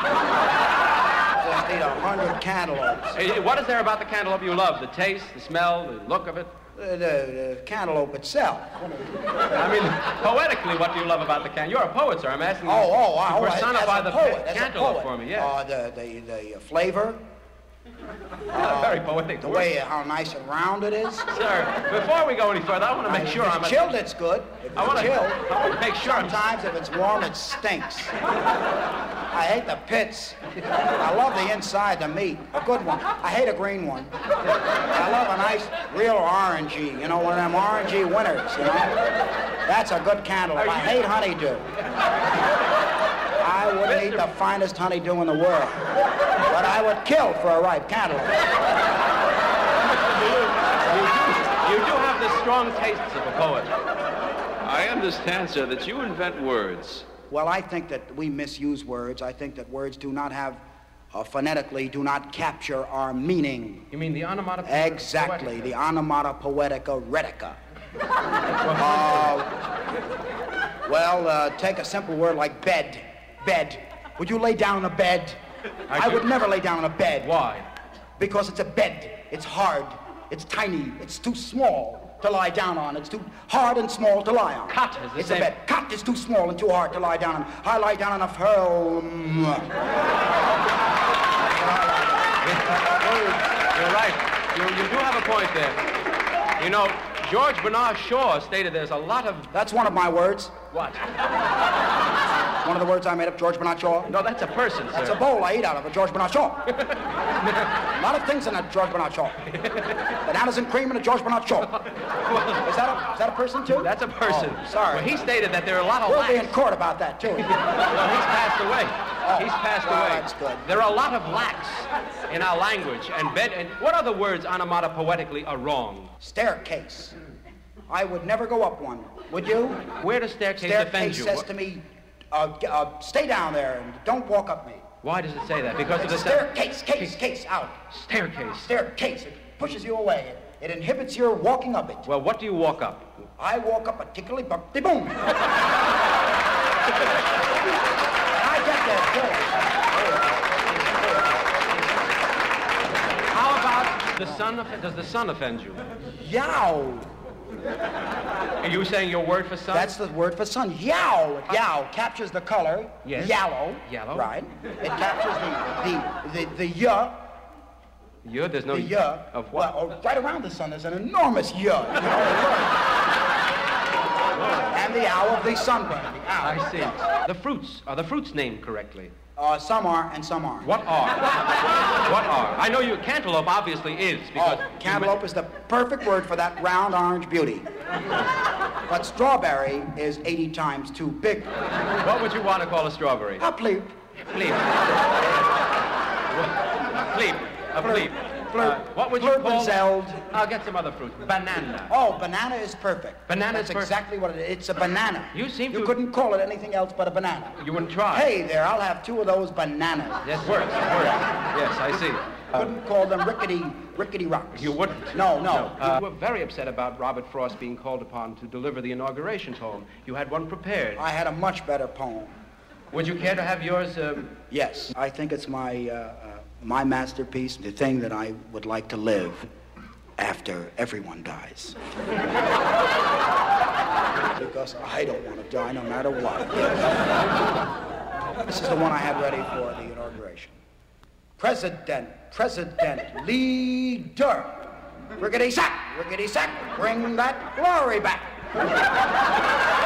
Just need a hundred cantaloupes. Hey, what is there about the cantaloupe you love? The taste, the smell, the look of it? The, the, the cantaloupe itself. I mean, poetically, what do you love about the can? You're a poet, sir. I'm asking you Oh, oh, to oh, personify as the a poet, as a cantaloupe poet. for me. Yes. Uh, the, the, the flavor, Very poetic. the way, how nice and round it is. Sir, before we go any further, I want to make If sure it's I'm... at- chilled, it's good. If I want it's to chilled, I want to make sure I'm... sometimes if it's warm, it stinks. I hate the pits. I love the inside, the meat. A good one. I hate a green one. I love a nice, real orangey, you know, one of them orangey winners, you know. That's a good cantaloupe. I hate honeydew. I wouldn't eat the finest honeydew in the world, but I would kill for a ripe cantaloupe. You do have the strong tastes of a poet. I understand, sir, that you invent words. Well, I think that we misuse words. I think that words do not have, uh, phonetically, do not capture our meaning. You mean the onomatopoeia? Exactly, the onomatopoetica retica. Uh, well, uh, take a simple word like bed. Bed. Would you lay down on a bed? I I, do. would never lay down on a bed. Why? Because it's a bed. It's hard. It's tiny. It's too small to lie down on. It's too hard and small to lie on. Cot is the it's same. a bed. Cot is too small and too hard to lie down on. I lie down on a film. You're right. You, you do have a point there. You know, George Bernard Shaw stated there's a lot of... That's one of my words. What? One of the words I made up, George Bernard Shaw. No, that's a person, sir. That's a bowl I eat out of, a George Bernard Shaw. A lot of things in that George Bernard Shaw. Bananas and cream and a George Bernard Shaw. Is that a, is that a person, too? That's a person. Oh, sorry. Well, he stated that there are a lot of We'll be lacks. in court about that, too. No, he's passed away. He's passed well, away. that's good. There are a lot of lacks in our language. And bed. And what other words onomatopoetically are wrong? Staircase. I would never go up one. Would you? Where does staircase, offend Staircase you? says What- to me, uh, g- uh, stay down there and don't walk up me. Why does it say that? Because of the Staircase, case, case, out. staircase. Staircase. It pushes you away. It, it inhibits your walking up it. Well, what do you walk up? I walk up a tickly bumpty boom. And I get there, too. How about the sun? Off- does the sun offend you? Yow. Are you saying your word for sun? That's the word for sun. Yow. Yow captures the color. Yes. Yellow. Yellow. Right. It captures the the the the yuh. you. There's no The yuh. of what? Well, oh, right around the sun there's an enormous yuh. You know, and the owl of the sunburn. The owl. I see. The fruits are the fruits named correctly. Uh, some are and some aren't. What are? What are? I know you. Cantaloupe obviously is because Oh, cantaloupe is the perfect word for that round orange beauty. But strawberry is eighty times too big. What would you want to call a strawberry? A bleep. Bleep. Bleep. A bleep. Flirt. Uh, what would you Flirt call? Zeld. I'll get some other fruit. Banana. Oh, banana is perfect. Banana That's is perfect. exactly what it is. It's a banana. You seem You to- couldn't call it anything else but a banana. You wouldn't try. Hey there, I'll have two of those bananas. Yes, works. Works. Yes, I see. Couldn't call them rickety, rickety rocks. You wouldn't. No, no. Uh, you were very upset about Robert Frost being called upon to deliver the inauguration poem. You had one prepared. I had a much better poem. Would you care to have yours? Um, Yes, I think it's my, uh, uh, my masterpiece, the thing that I would like to live after everyone dies. Because I don't want to die no matter what. This is the one I had ready for the inauguration. President, President, leader. Rickety sack, rickety sack, bring that glory back.